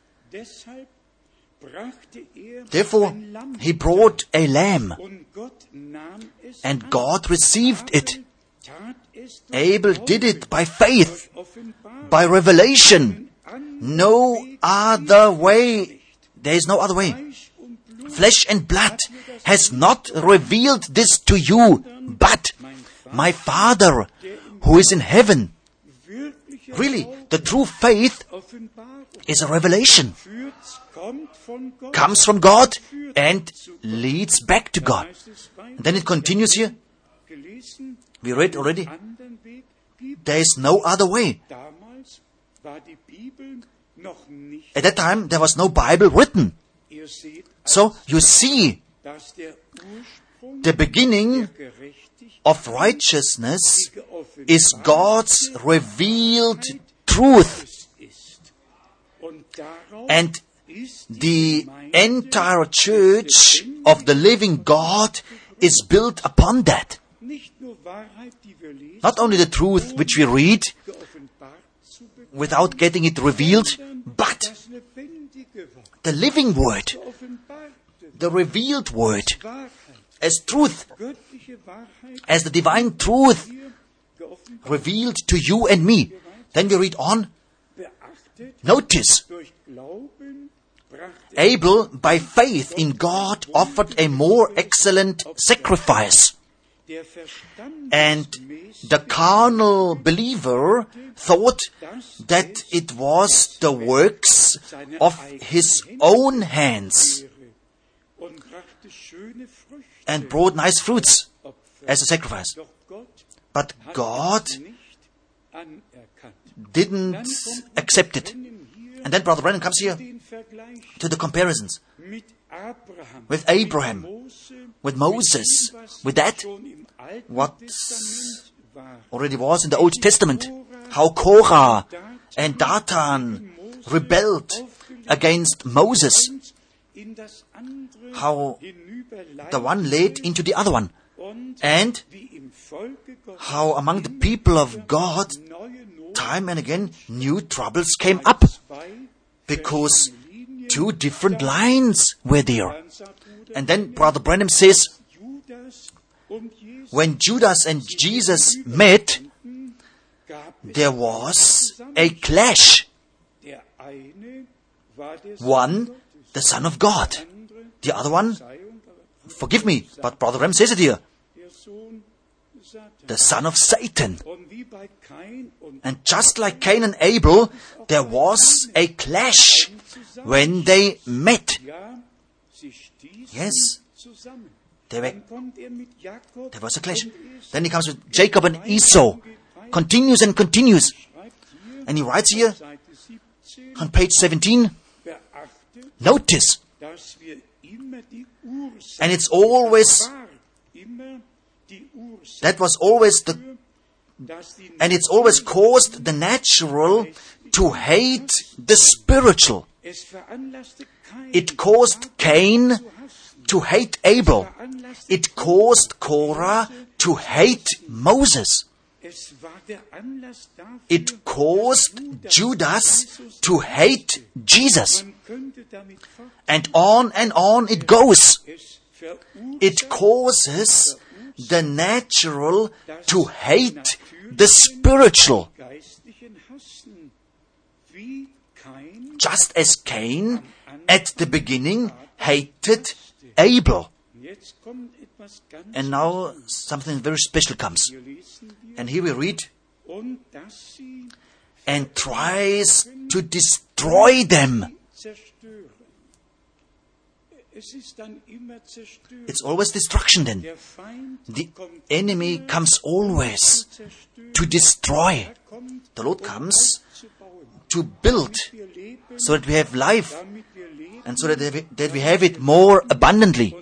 therefore, he brought a lamb, and God received it. Abel did it by faith, by revelation. No other way. There is no other way. Flesh and blood has not revealed this to you, but my Father who is in heaven. Really, the true faith is a revelation. Comes from God and leads back to God. And then it continues here. We read already. There is no other way. At that time, there was no Bible written. So, you see, the beginning of righteousness is God's revealed truth. And the entire church of the living God is built upon that. Not only the truth which we read without getting it revealed, but the living word, the revealed word, as truth, as the divine truth revealed to you and me. Then we read on. Notice, Abel, by faith in God, offered a more excellent sacrifice. And the carnal believer thought that it was the works of his own hands and brought nice fruits as a sacrifice. But God didn't accept it. And then Brother Branham comes here to the comparisons with Abraham, with Moses, with that, what already was in the Old Testament, how Korah and Dathan rebelled against Moses, how the one led into the other one, and how among the people of God, time and again, new troubles came up, because two different lines were there. And then Brother Branham says, when Judas and Jesus met, there was a clash. One, the Son of God. The other one, forgive me, but Brother Branham says it here, the son of Satan. And just like Cain and Abel, there was a clash when they met. Yes, there, were, there was a clash. Then he comes with Jacob and Esau. Continues and continues. And he writes here on page seventeen, notice, and it's always, that was always the, and it's always caused the natural to hate the spiritual. It caused Cain to hate Abel. It caused Korah to hate Moses. It caused Judas to hate Jesus. And on and on it goes. It causes the natural to hate the spiritual. Just as Cain at the beginning hated Abel. And now something very special comes. And here we read, and tries to destroy them. It's always destruction then. The enemy comes always to destroy. The Lord comes to build so that we have life and so that we, that we have it more abundantly.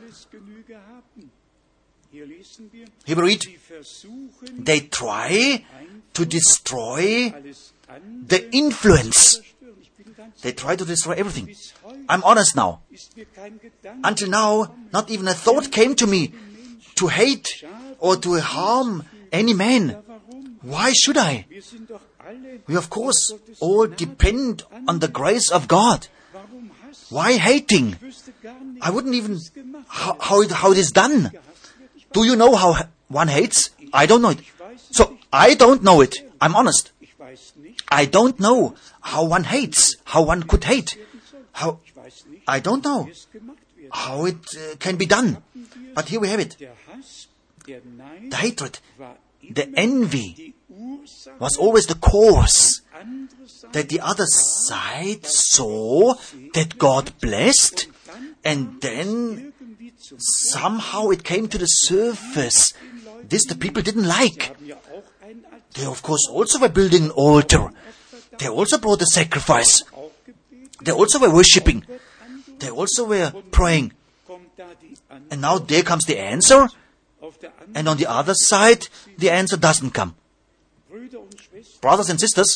Here we read, they try to destroy the influence. They try to destroy everything. I'm honest now. Until now, not even a thought came to me to hate or to harm any man. Why should I? We of course all depend on the grace of God. Why hating? I wouldn't even how, how, it, how it is done. Do you know how one hates? I don't know it. So, I don't know it. I'm honest. I don't know how one hates, how one could hate. How I don't know how it uh, can be done. But here we have it. The hatred, the envy was always the cause that the other side saw that God blessed, and then somehow it came to the surface. This the people didn't like. They of course also were building an altar. They also brought a sacrifice. They also were worshipping. They also were praying. And now there comes the answer. And on the other side, the answer doesn't come. Brothers and sisters,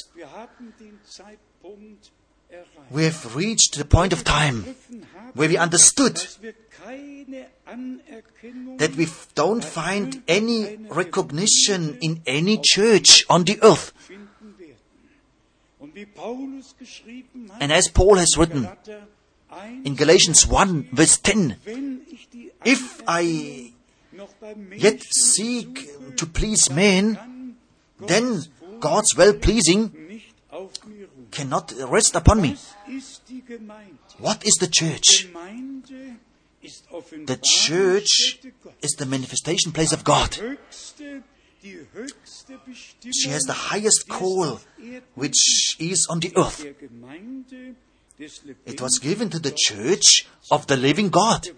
we have reached the point of time where we understood that we don't find any recognition in any church on the earth. And as Paul has written in Galatians one verse ten, if I yet seek to please men, then God's well-pleasing cannot rest upon me. What is the church? The church is the manifestation place of God. She has the highest call which is on the earth. It was given to the church of the living God.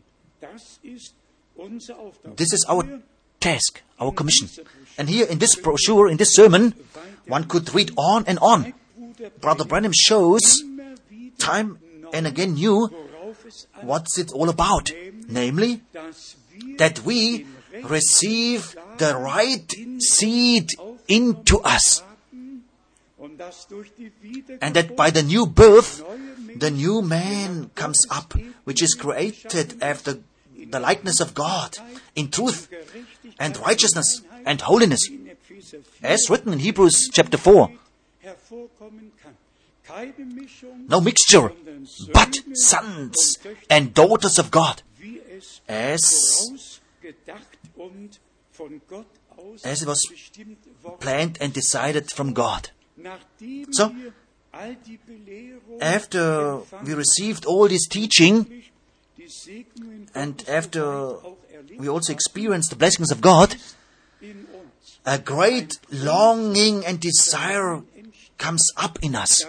This is our task, our commission. And here in this brochure, in this sermon, one could read on and on. Brother Branham shows time and again new what's it all about. Namely, that we receive the right seed into us. And that by the new birth, the new man comes up, which is created after the likeness of God in truth and righteousness and holiness, as written in Hebrews chapter four. No mixture, but sons and daughters of God, as, as it was planned and decided from God. So, after we received all this teaching, and after we also experienced the blessings of God, a great longing and desire comes up in us,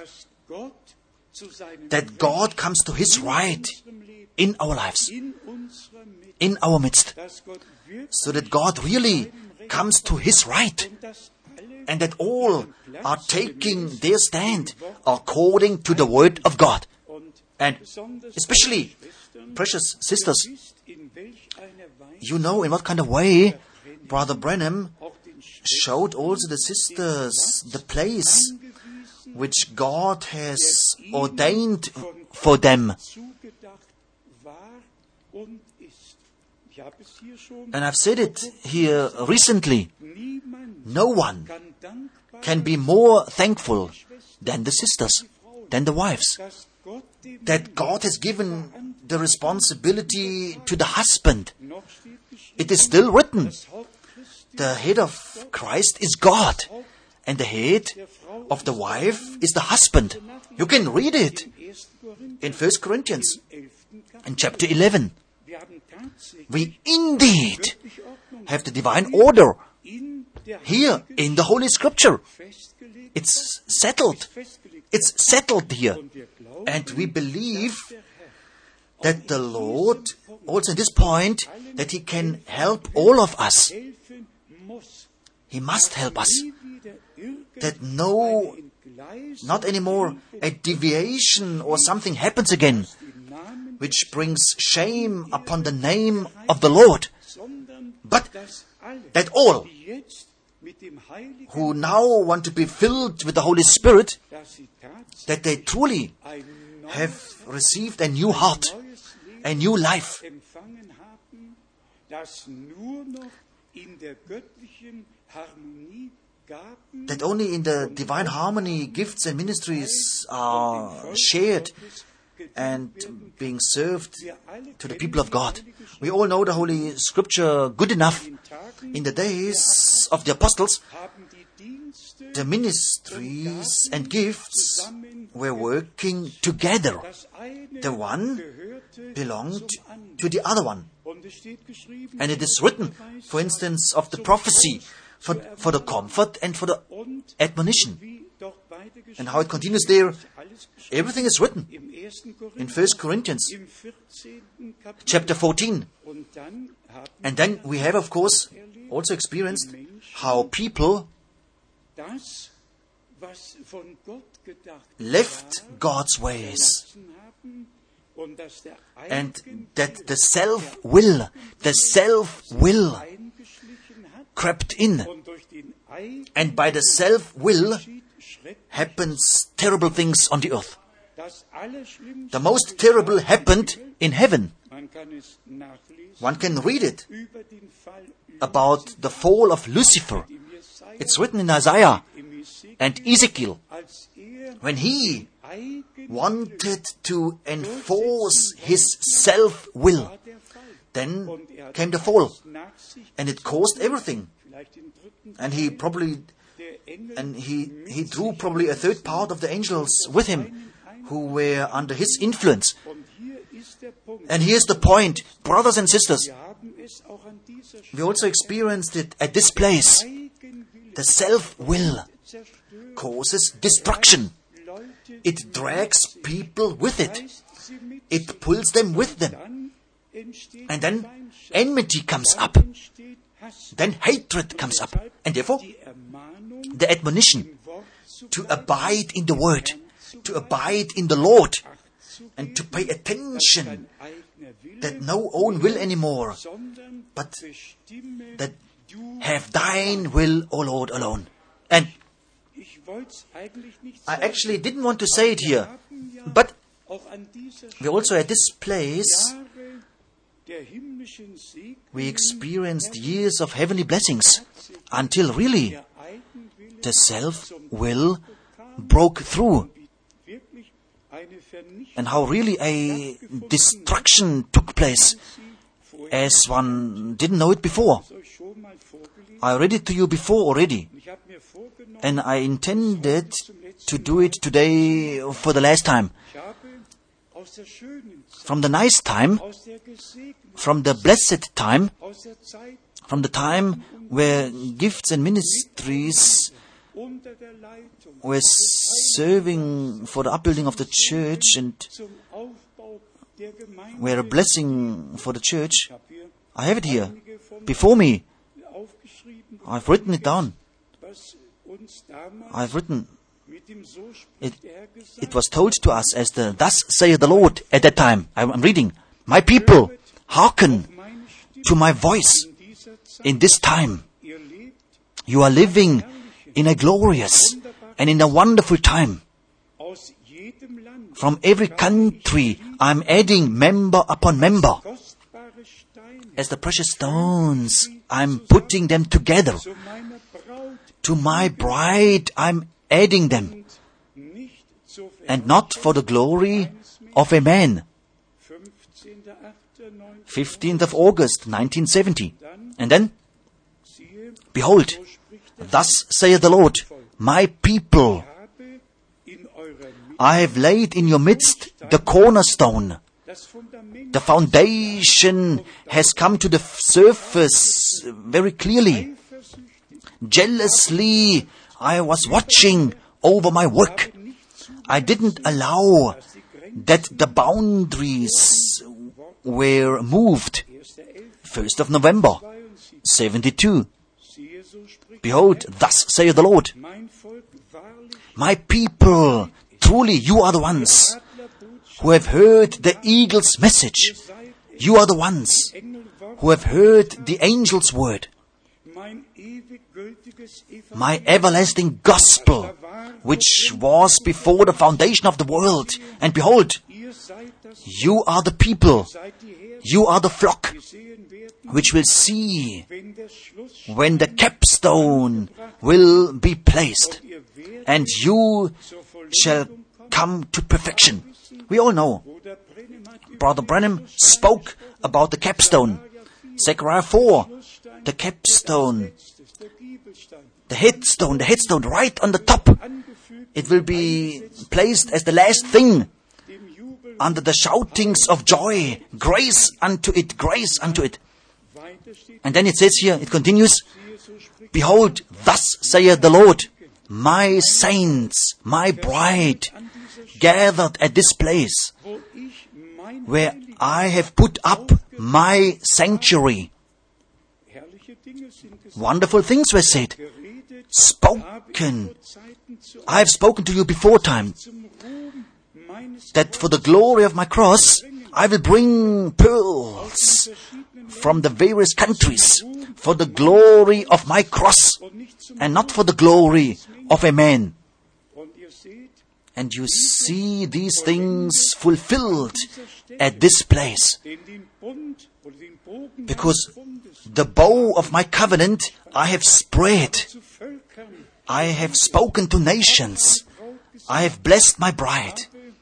that God comes to His right in our lives, in our midst, so that God really comes to His right, and that all are taking their stand according to the Word of God. And especially, precious sisters, you know in what kind of way Brother Branham showed also the sisters the place which God has ordained for them. And I've said it here recently, no one can be more thankful than the sisters, than the wives, that God has given the responsibility to the husband. It is still written, the head of Christ is God, and the head of the wife is the husband. You can read it in First Corinthians, in chapter eleven. We indeed have the divine order here in the Holy Scripture. It's settled. It's settled here. And we believe that the Lord, also at this point, that He can help all of us. He must help us. That no, not anymore a deviation or something happens again, which brings shame upon the name of the Lord. But that all who now want to be filled with the Holy Spirit, that they truly have received a new heart, a new life, that only in the divine harmony gifts and ministries are shared and being served to the people of God. We all know the Holy Scripture good enough. In the days of the apostles, the ministries and gifts were working together. The one belonged to the other one. And it is written, for instance, of the prophecy, for, for the comfort and for the admonition. And how it continues there, everything is written in First Corinthians chapter fourteen. And then we have, of course, also experienced how people left God's ways, and that the self-will, the self-will crept in, and by the self-will happens terrible things on the earth. The most terrible happened in heaven. One can read it about the fall of Lucifer. It's written in Isaiah and Ezekiel. When he wanted to enforce his self-will, then came the fall, and it caused everything. And he probably, and he, he drew probably a third part of the angels with him, who were under his influence. And here's the point, brothers and sisters. We also experienced it at this place. The self-will causes destruction. It drags people with it. It pulls them with them. And then enmity comes up. Then hatred comes up. And therefore, the admonition to abide in the Word, to abide in the Lord, and to pay attention that no own will anymore, but that have thine will, O Lord, alone. And I actually didn't want to say it here, but we also at this place we experienced years of heavenly blessings until really the self-will broke through, and how really a destruction took place as one didn't know it before. I read it to you before already, and I intended to do it today for the last time. From the nice time, from the blessed time, from the time where gifts and ministries were serving for the upbuilding of the church and were a blessing for the church. I have it here before me. I've written it down. I've written it. It was told to us as the "Thus saith the Lord" at that time. I'm reading. My people, hearken to my voice in this time. You are living in a glorious and in a wonderful time. From every country, I'm adding member upon member. As the precious stones, I'm putting them together. To my bride, I'm adding them. And not for the glory of a man. fifteenth of August, nineteen seventy. And then, behold, thus saith the Lord, my people, I have laid in your midst the cornerstone. The foundation has come to the surface very clearly. Jealously, I was watching over my work. I didn't allow that the boundaries were moved. first of November, seventy-two. Behold, thus saith the Lord, my people, truly you are the ones who have heard the eagle's message. You are the ones who have heard the angel's word. My everlasting gospel, which was before the foundation of the world. And behold, you are the people, you are the flock, which will see when the capstone will be placed, and you shall come to perfection. We all know. Brother Branham spoke about the capstone. Zechariah four, the capstone, the headstone, the headstone right on the top. It will be placed as the last thing under the shoutings of joy. Grace unto it, grace unto it. And then it says here, it continues, behold, thus saith the Lord, my saints, my bride, gathered at this place, where I have put up my sanctuary. Wonderful things were said, spoken. I have spoken to you before time, that for the glory of my cross, I will bring pearls from the various countries, for the glory of my cross, and not for the glory of a man. And you see these things fulfilled at this place, because the bow of my covenant I have spread. I have spoken to nations. I have blessed my bride.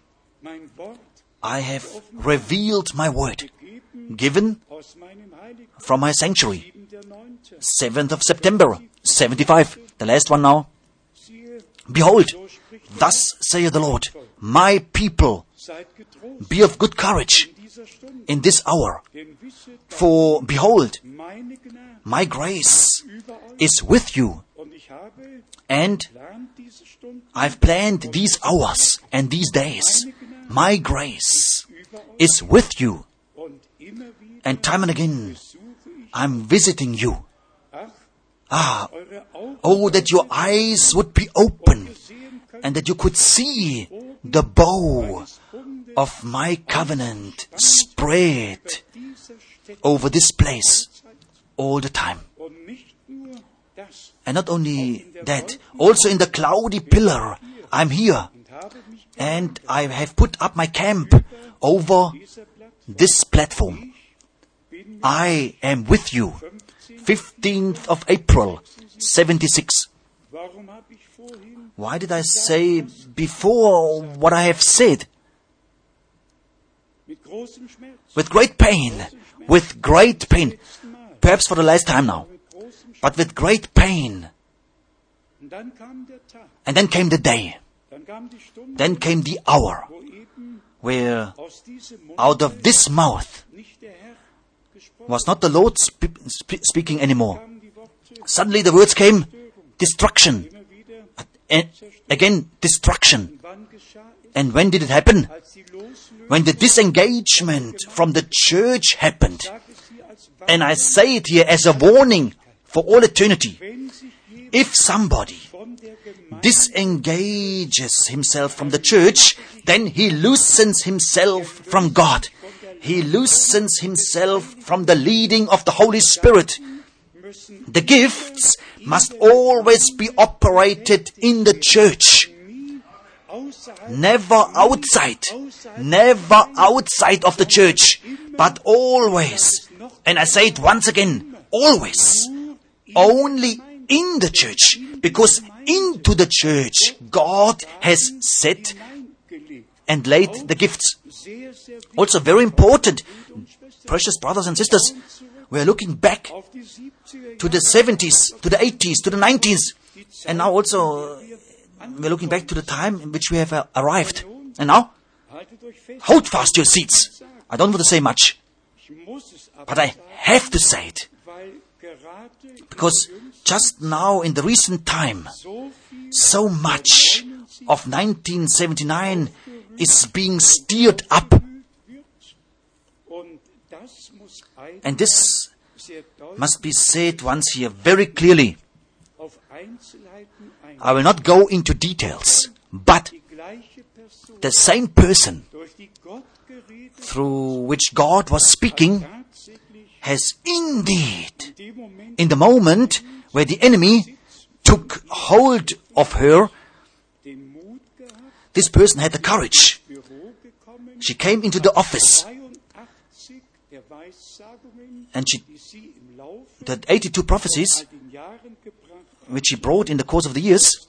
I have revealed my word, given from my sanctuary. seventh of September, seventy-five, the last one now. Behold, thus saith the Lord, my people, be of good courage in this hour. For behold, my grace is with you. And I've planned these hours and these days. My grace is with you. And time and again, I'm visiting you. Ah, oh, that your eyes would be open and that you could see the bow of my covenant spread over this place all the time. And not only that, also in the cloudy pillar, I'm here. And I have put up my camp over this platform. I am with you. fifteenth of April, seventy-six. Why did I say before what I have said? With great pain, with great pain, perhaps for the last time now, but with great pain. And then came the day, then came the hour, where out of this mouth was not the Lord sp- sp- speaking anymore. Suddenly the words came, destruction. And again, destruction. And when did it happen? When the disengagement from the church happened. And I say it here as a warning for all eternity. If somebody disengages himself from the church, then he loosens himself from God. He loosens himself from the leading of the Holy Spirit. The gifts must always be operated in the church. Never outside. Never outside of the church. But always, and I say it once again, always, only in the church. Because into the church God has set and laid the gifts. Also very important, precious brothers and sisters, we are looking back to the seventies, to the eighties, to the nineties, and now also we are looking back to the time in which we have uh, arrived. And now, hold fast your seats. I don't want to say much, but I have to say it, because just now in the recent time, so much of nineteen seventy-nine is being stirred up. And this must be said once here very clearly. I will not go into details, but the same person through which God was speaking has indeed, in the moment where the enemy took hold of her, this person had the courage. She came into the office, and she, the eighty-two prophecies which she brought in the course of the years,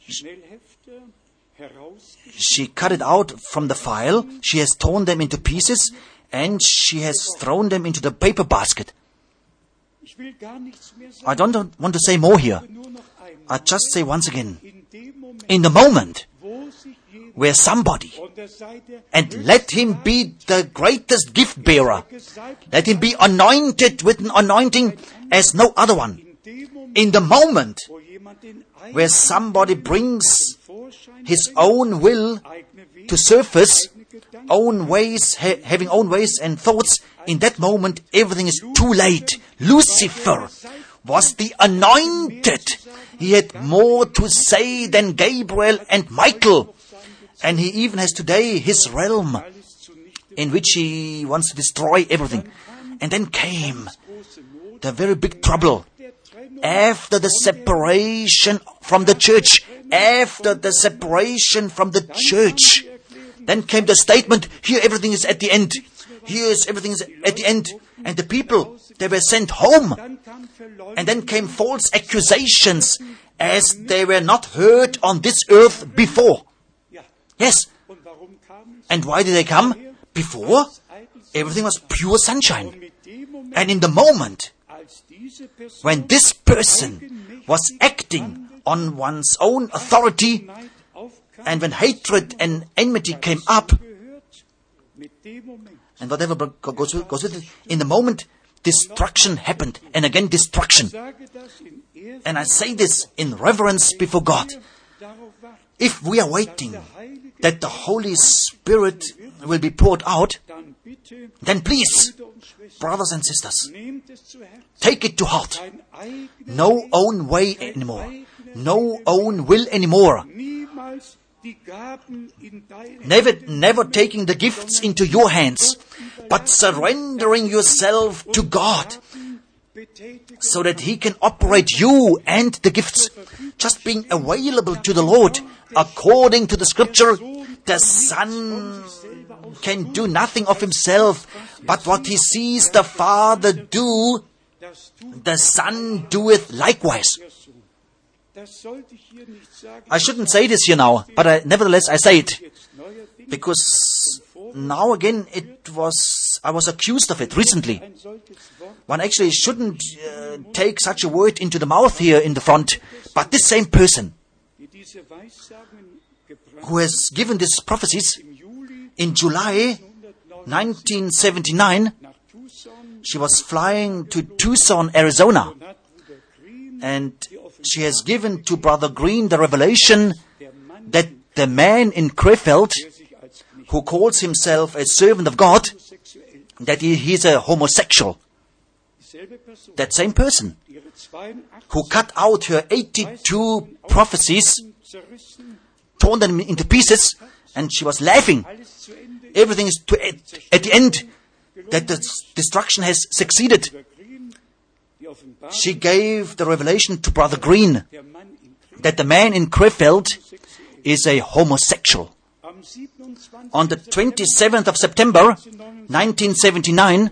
she cut it out from the file, she has torn them into pieces, and she has thrown them into the paper basket. I don't want to say more here. I just say once again, in the moment where somebody, and let him be the greatest gift bearer, let him be anointed with an anointing as no other one. In the moment where somebody brings his own will to surface, own ways, ha- having own ways and thoughts, in that moment everything is too late. Lucifer was the anointed. He had more to say than Gabriel and Michael. And he even has today his realm in which he wants to destroy everything. And then came the very big trouble. After the separation from the church, after the separation from the church, then came the statement, here everything is at the end. Here is everything is at the end. And the people, they were sent home. And then came false accusations as they were not heard on this earth before. Yes. And why did they come? Before, everything was pure sunshine. And in the moment when this person was acting on one's own authority, and when hatred and enmity came up, and whatever goes with, goes with it, in the moment, destruction happened, and again destruction. And I say this in reverence before God. If we are waiting that the Holy Spirit will be poured out, then please, brothers and sisters, take it to heart. No own way anymore. No own will anymore. Never, never taking the gifts into your hands, but surrendering yourself to God, so that He can operate you and the gifts. Just being available to the Lord, according to the Scripture, the Son can do nothing of himself, but what he sees the Father do, the Son doeth likewise. I shouldn't say this here now, but I, nevertheless I say it, because now again it was, I was accused of it recently. One actually shouldn't uh, take such a word into the mouth here in the front, but this same person who has given these prophecies in July nineteen seventy-nine, she was flying to Tucson, Arizona, and she has given to Brother Green the revelation that the man in Krefeld, who calls himself a servant of God, that he, he's a homosexual. That same person who cut out her eighty-two prophecies, torn them into pieces, and she was laughing. Everything is to, at, at the end, that the destruction has succeeded. She gave the revelation to Brother Green that the man in Krefeld is a homosexual. On the twenty-seventh of September, nineteen seventy-nine,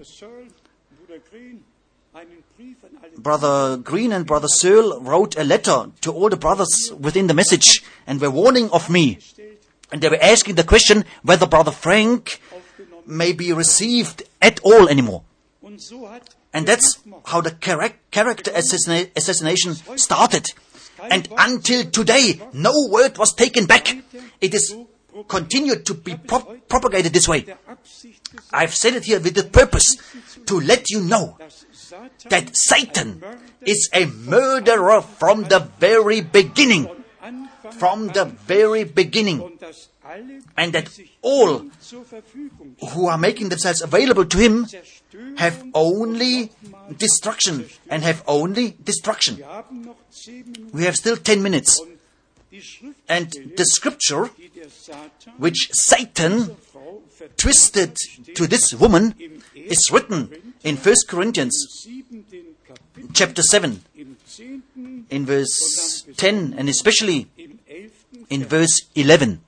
Brother Green and Brother Searle wrote a letter to all the brothers within the message and were warning of me. And they were asking the question whether Brother Frank may be received at all anymore. And that's how the char- character assassina- assassination started. And until today, no word was taken back. It is continued to be pro- propagated this way. I've said it here with the purpose to let you know that Satan is a murderer from the very beginning. From the very beginning. And that all who are making themselves available to him have only destruction and have only destruction. We have still ten minutes. And the scripture which Satan twisted to this woman is written in First Corinthians chapter seven, in verse ten, and especially in verse eleven.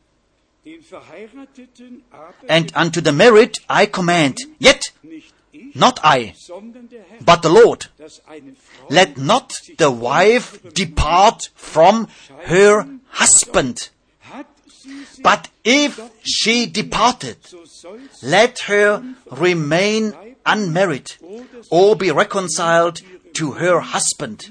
And unto the married I command, yet not I, but the Lord. Let not the wife depart from her husband. But if she departed, let her remain unmarried, or be reconciled to her husband.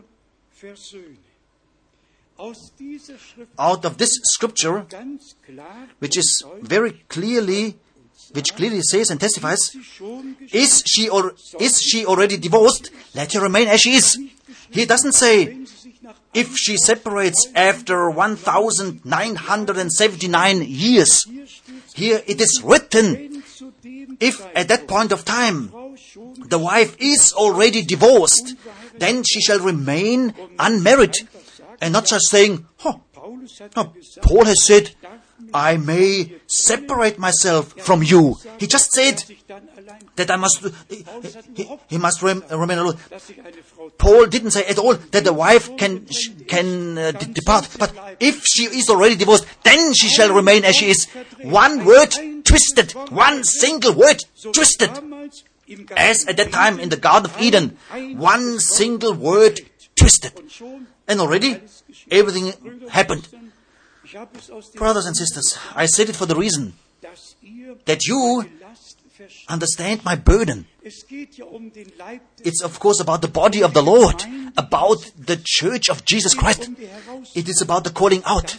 Out of this scripture, which is very clearly, which clearly says and testifies, is she or is she already divorced? Let her remain as she is. He doesn't say, if she separates after one thousand nine hundred seventy-nine years. Here it is written, if at that point of time the wife is already divorced, then she shall remain unmarried. And not just saying, oh, oh, Paul has said, I may separate myself from you. He just said that I must, he, he must rem, remain alone. Paul didn't say at all that the wife can can uh, d- depart. But if she is already divorced, then she shall remain as she is. One word twisted. One single word twisted. As at that time in the Garden of Eden. One single word twisted. And already everything happened. Brothers and sisters, I said it for the reason that you understand my burden. It's of course about the body of the Lord, about the church of Jesus Christ. It is about the calling out.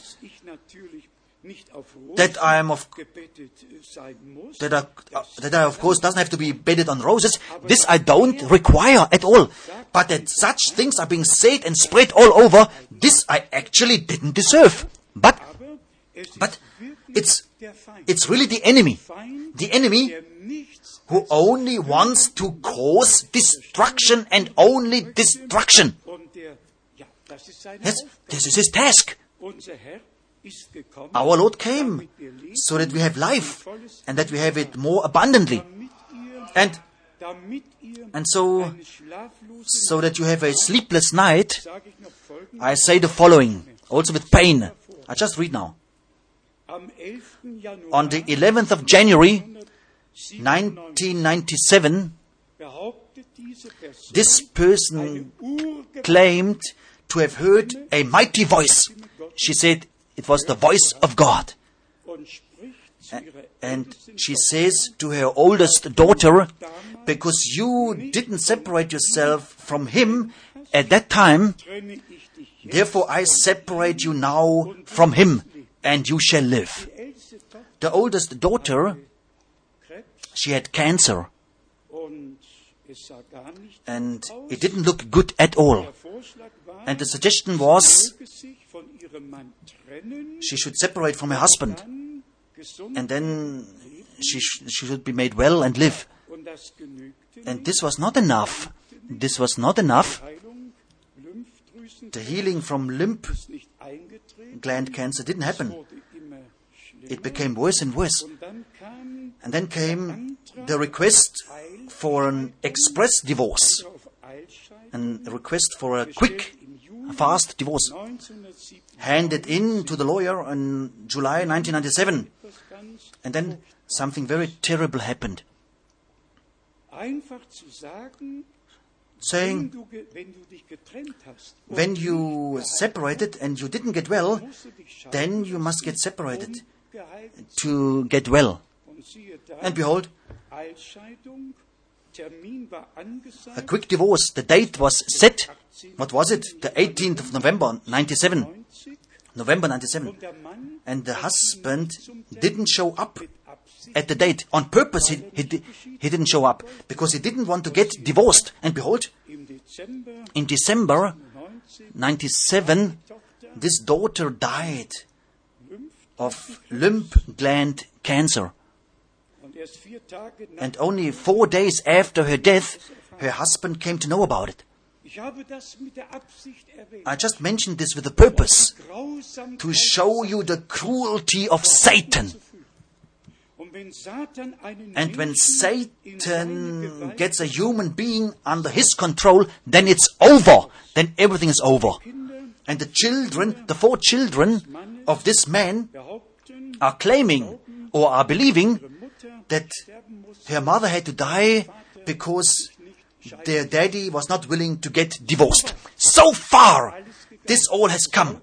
That I am of that I, uh, that I of course doesn't have to be bedded on roses. This I don't require at all. But that such things are being said and spread all over, this I actually didn't deserve. But but it's it's really the enemy. The enemy who only wants to cause destruction and only destruction. Yes, this is his task. Our Lord came so that we have life and that we have it more abundantly. And and so, so that you have a sleepless night, I say the following, also with pain. I just read now. On the eleventh of January, nineteen ninety-seven, this person claimed to have heard a mighty voice. She said it was the voice of God. And she says to her oldest daughter, because you didn't separate yourself from him at that time, therefore I separate you now from him, and you shall live. The oldest daughter, she had cancer, and it didn't look good at all. And the suggestion was she should separate from her husband, and then she, sh- she should be made well and live. And this was not enough. This was not enough. The healing from lymph gland cancer didn't happen. It became worse and worse. And then came the request for an express divorce, and a request for a quick, fast divorce, handed in to the lawyer in July nineteen ninety-seven. And then something very terrible happened. Saying, when you separated and you didn't get well, then you must get separated to get well. And behold, a quick divorce. The date was set. What was it? The eighteenth of November, ninety-seven. November ninety-seven. And the husband didn't show up at the date. On purpose, he, he, he didn't show up, because he didn't want to get divorced. And behold, in December ninety-seven, this daughter died of lymph gland cancer. And only four days after her death, her husband came to know about it. I just mentioned this with a purpose, to show you the cruelty of Satan. And when Satan gets a human being under his control, then it's over. Then everything is over. And the children, the four children of this man, are claiming or are believing that her mother had to die because their daddy was not willing to get divorced. So far, this all has come.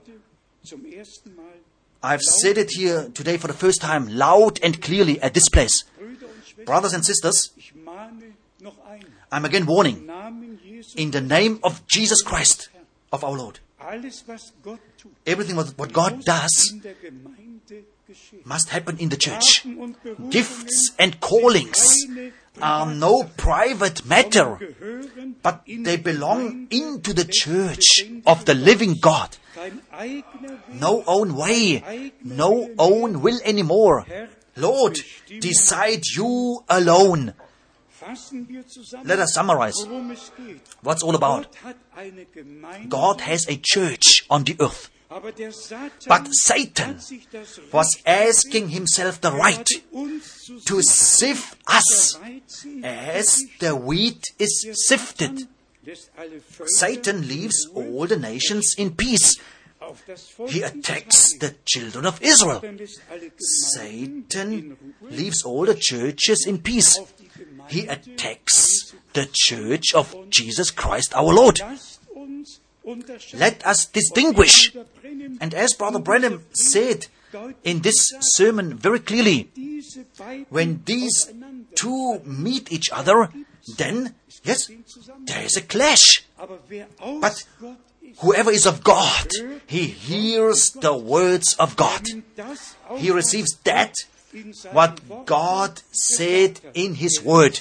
I've said it here today for the first time, loud and clearly at this place. Brothers and sisters, I'm again warning, in the name of Jesus Christ, of our Lord. Everything what God does must happen in the church. Gifts and callings are no private matter, but they belong into the church of the living God. No own way, no own will anymore. Lord, decide you alone. Let us summarize what's all about. God has a church on the earth. But Satan was asking himself the right to sift us as the wheat is sifted. Satan leaves all the nations in peace. He attacks the children of Israel. Satan leaves all the churches in peace. He attacks the church of Jesus Christ our Lord. Let us distinguish. And as Brother Branham said in this sermon very clearly, when these two meet each other, then, yes, there is a clash. But whoever is of God, he hears the words of God. He receives that, what God said in His Word.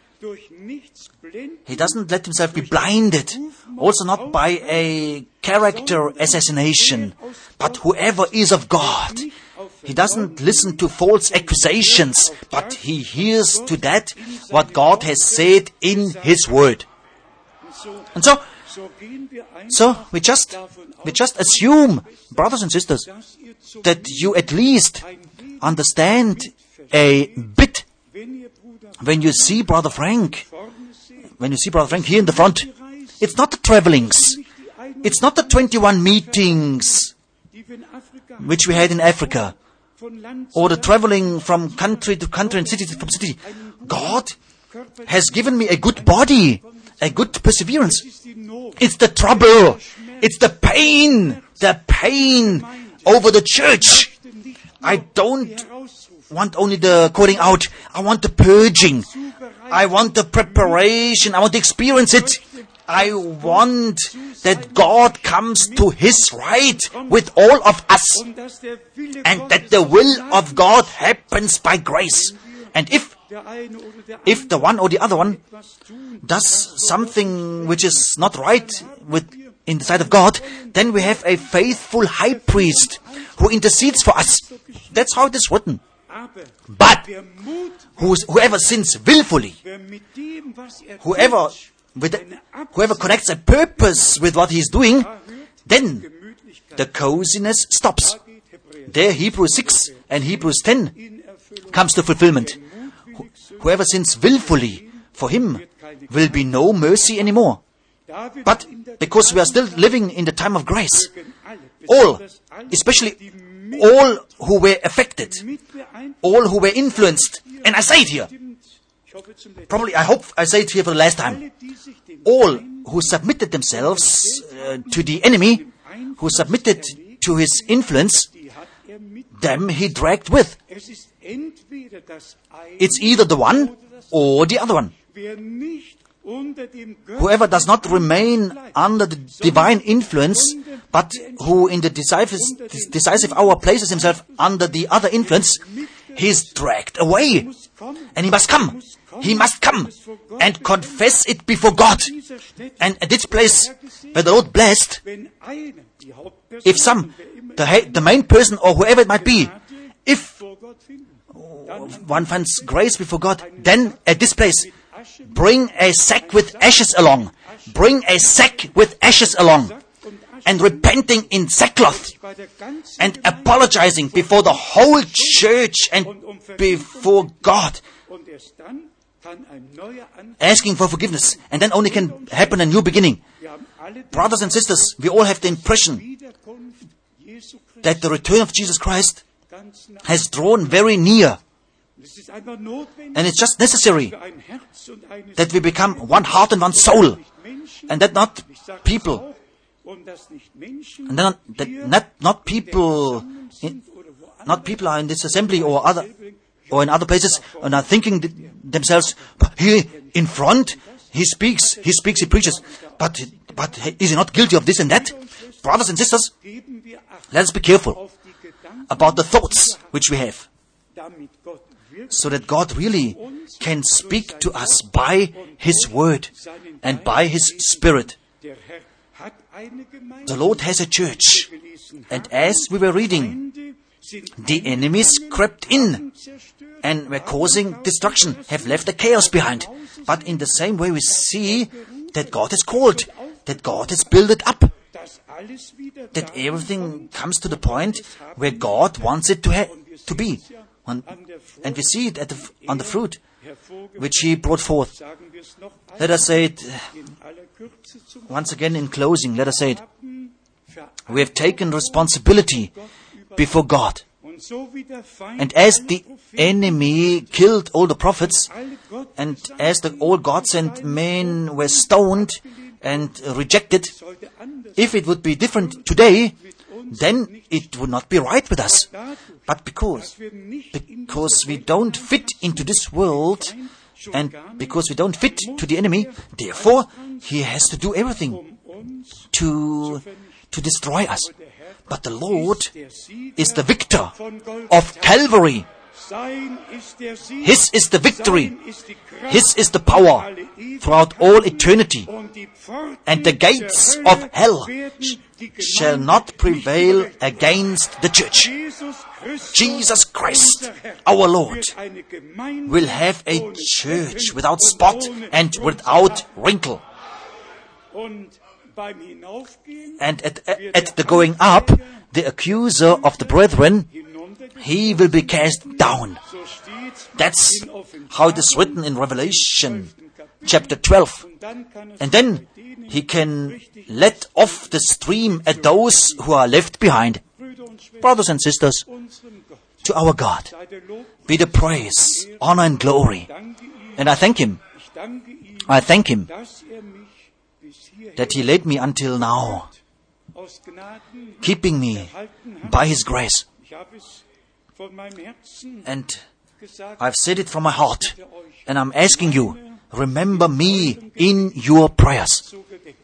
He doesn't let himself be blinded, also not by a character assassination, but whoever is of God. He doesn't listen to false accusations, but he hears to that what God has said in His Word. And so, so we just, we just assume, brothers and sisters, that you at least understand a bit. When you see Brother Frank, when you see Brother Frank here in the front, it's not the travelings, it's not the twenty-one meetings which we had in Africa, or the traveling from country to country and city to city. God has given me a good body, a good perseverance. It's the trouble, it's the pain, the pain over the church. I don't want only the calling out. I want the purging. I want the preparation. I want to experience it. I want that God comes to His right with all of us, and that the will of God happens by grace. And if if the one or the other one does something which is not right with in the sight of God, then we have a faithful high priest who intercedes for us. That's how it is written. But who's, whoever sins willfully, whoever with a, whoever connects a purpose with what he's doing, then the coziness stops. There Hebrews six and Hebrews ten comes to fulfillment. Wh- whoever sins willfully, for him will be no mercy anymore. But because we are still living in the time of grace, all, especially all who were affected, all who were influenced, and I say it here, probably, I hope I say it here for the last time, all who submitted themselves uh, to the enemy, who submitted to his influence, them he dragged with. It's either the one or the other one. Whoever does not remain under the divine influence, but who in the decisive, decisive hour places himself under the other influence, he is dragged away. And he must come. He must come and confess it before God. And at this place where the Lord blessed, if some, the, the main person or whoever it might be, if one finds grace before God, then at this place, bring a sack with ashes along. Bring a sack with ashes along. And repenting in sackcloth. And apologizing before the whole church and before God. Asking for forgiveness. And then only can happen a new beginning. Brothers and sisters, we all have the impression that the return of Jesus Christ has drawn very near. And it's just necessary that we become one heart and one soul. And that not people, and not, that not, not people, in, not people are in this assembly or other, or in other places, and are thinking th- themselves, here in front, he speaks, he speaks, he preaches, but, but is he not guilty of this and that? Brothers and sisters, let us be careful about the thoughts which we have, so that God really can speak to us by His Word and by His Spirit. The Lord has a church, and as we were reading, the enemies crept in and were causing destruction, have left a chaos behind. But in the same way we see that God has called, that God has built it up, that everything comes to the point where God wants it to ha- to be. And, and we see it at the, on the fruit which He brought forth. Let us say it once again in closing. Let us say it. We have taken responsibility before God. And as the enemy killed all the prophets, and as the all God-sent men were stoned and rejected, if it would be different today, then it would not be right with us. But because, because we don't fit into this world, and because we don't fit to the enemy, therefore, he has to do everything to, to destroy us. But the Lord is the victor of Calvary. His is the victory. His is the power throughout all eternity. And the gates of hell sh- shall not prevail against the church. Jesus Christ, our Lord, will have a church without spot and without wrinkle. And at, at the going up, the accuser of the brethren, he will be cast down. That's how it is written in Revelation chapter twelve. And then he can let off the stream at those who are left behind. Brothers and sisters, to our God be the praise, honor and glory. And I thank Him. I thank Him that He led me until now, keeping me by His grace. And I've said it from my heart, and I'm asking you, remember me in your prayers.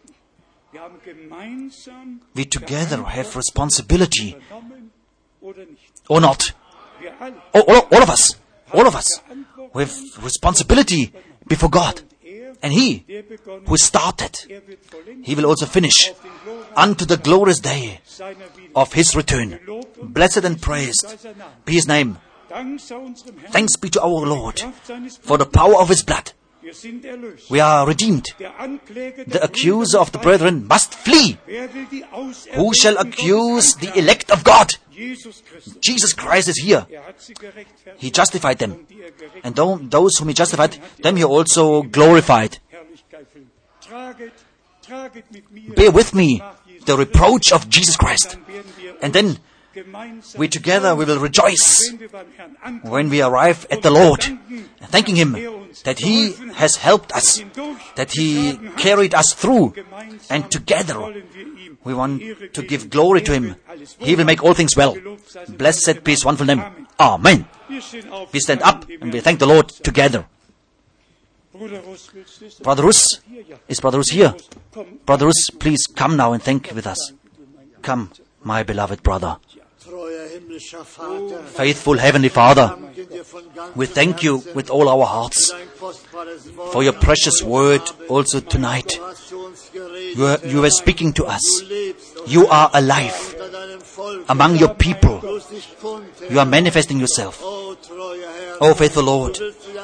We together have responsibility, or not. All, all, all of us, all of us, we have responsibility before God. And He who started, He will also finish unto the glorious day of His return. Blessed and praised be His name. Thanks be to our Lord for the power of His blood. We are redeemed. The accuser of the brethren must flee. Who shall accuse the elect of God? Jesus Christ is here. He justified them. And those whom He justified, them He also glorified. Bear with me the reproach of Jesus Christ. And then we together we will rejoice when we arrive at the Lord, thanking Him that He has helped us, that He carried us through, and together we want to give glory to Him. He will make all things well. Blessed be His wonderful name. Amen. We stand up and we thank the Lord together. Brother Russ, is Brother Russ here? Brother Russ, please come now and thank with us. Come, my beloved brother. Faithful Heavenly Father, we thank You with all our hearts for Your precious word also tonight. You are, you are speaking to us. You are alive among Your people. You are manifesting Yourself. Oh, faithful Lord,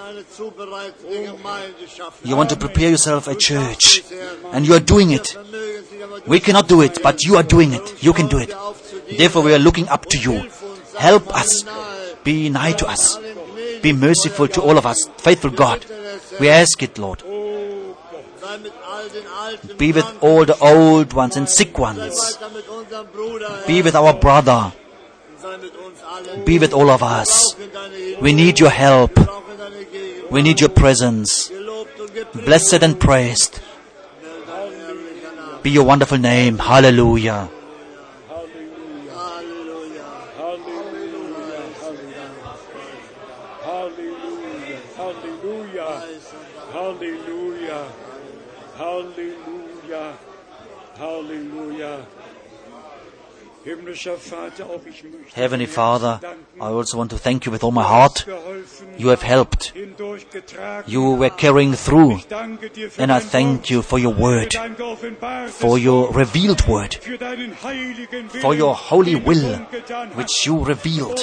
You want to prepare Yourself a church, and You are doing it. We cannot do it, but You are doing it. You can do it. Therefore, we are looking up to You. Help us. Be nigh to us. Be merciful to all of us. Faithful God, we ask it, Lord. Be with all the old ones and sick ones. Be with our brother. Be with all of us. We need Your help. We need Your presence. Blessed and praised be Your wonderful name. Hallelujah. Hallelujah, Halleluja, Halleluja. Heavenly Father, I also want to thank You with all my heart. You have helped. You were carrying through. And I thank You for Your word, for Your revealed word, for Your holy will, which You revealed.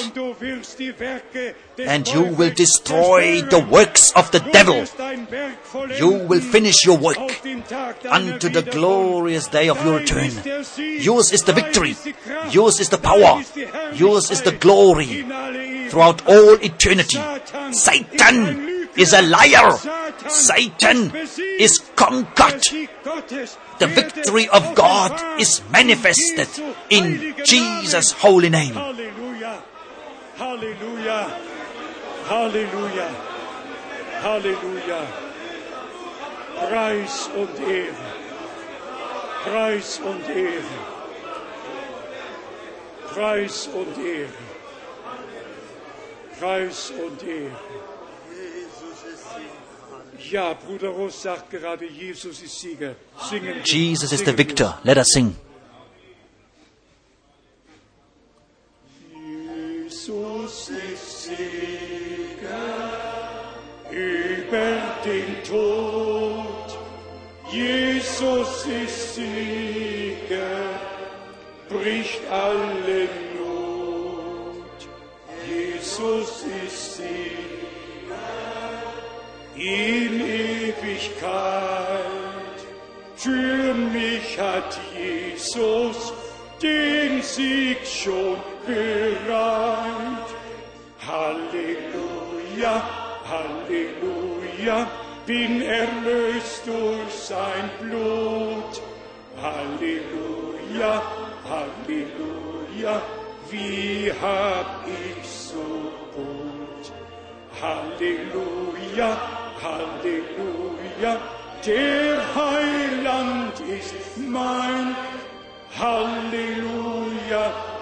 And You will destroy the works of the devil. You will finish Your work unto the glorious day of Your return. Yours is the victory. Yours is the power. Yours is the glory throughout all eternity. Satan is a liar. Satan is conquered. The victory of God is manifested in Jesus' holy name. Hallelujah. Hallelujah. Hallelujah. Hallelujah. Preis und Ehre. Preis und Ehre. Preis und Ehre. Preis und Ehre. Ja, Bruder Ross sagt gerade, Jesus ist Sieger. Singen wir. Jesus is the victor. Let us sing. Jesus ist Sieger über den Tod. Jesus ist Sieger, bricht alle Not. Jesus ist Sieger in Ewigkeit. Für mich hat Jesus den Sieg schon bereit. Halleluja, Halleluja, bin erlöst durch sein Blut. Halleluja, Halleluja, wie hab ich so Halleluja, Halleluja, der Heiland ist mein. Halleluja,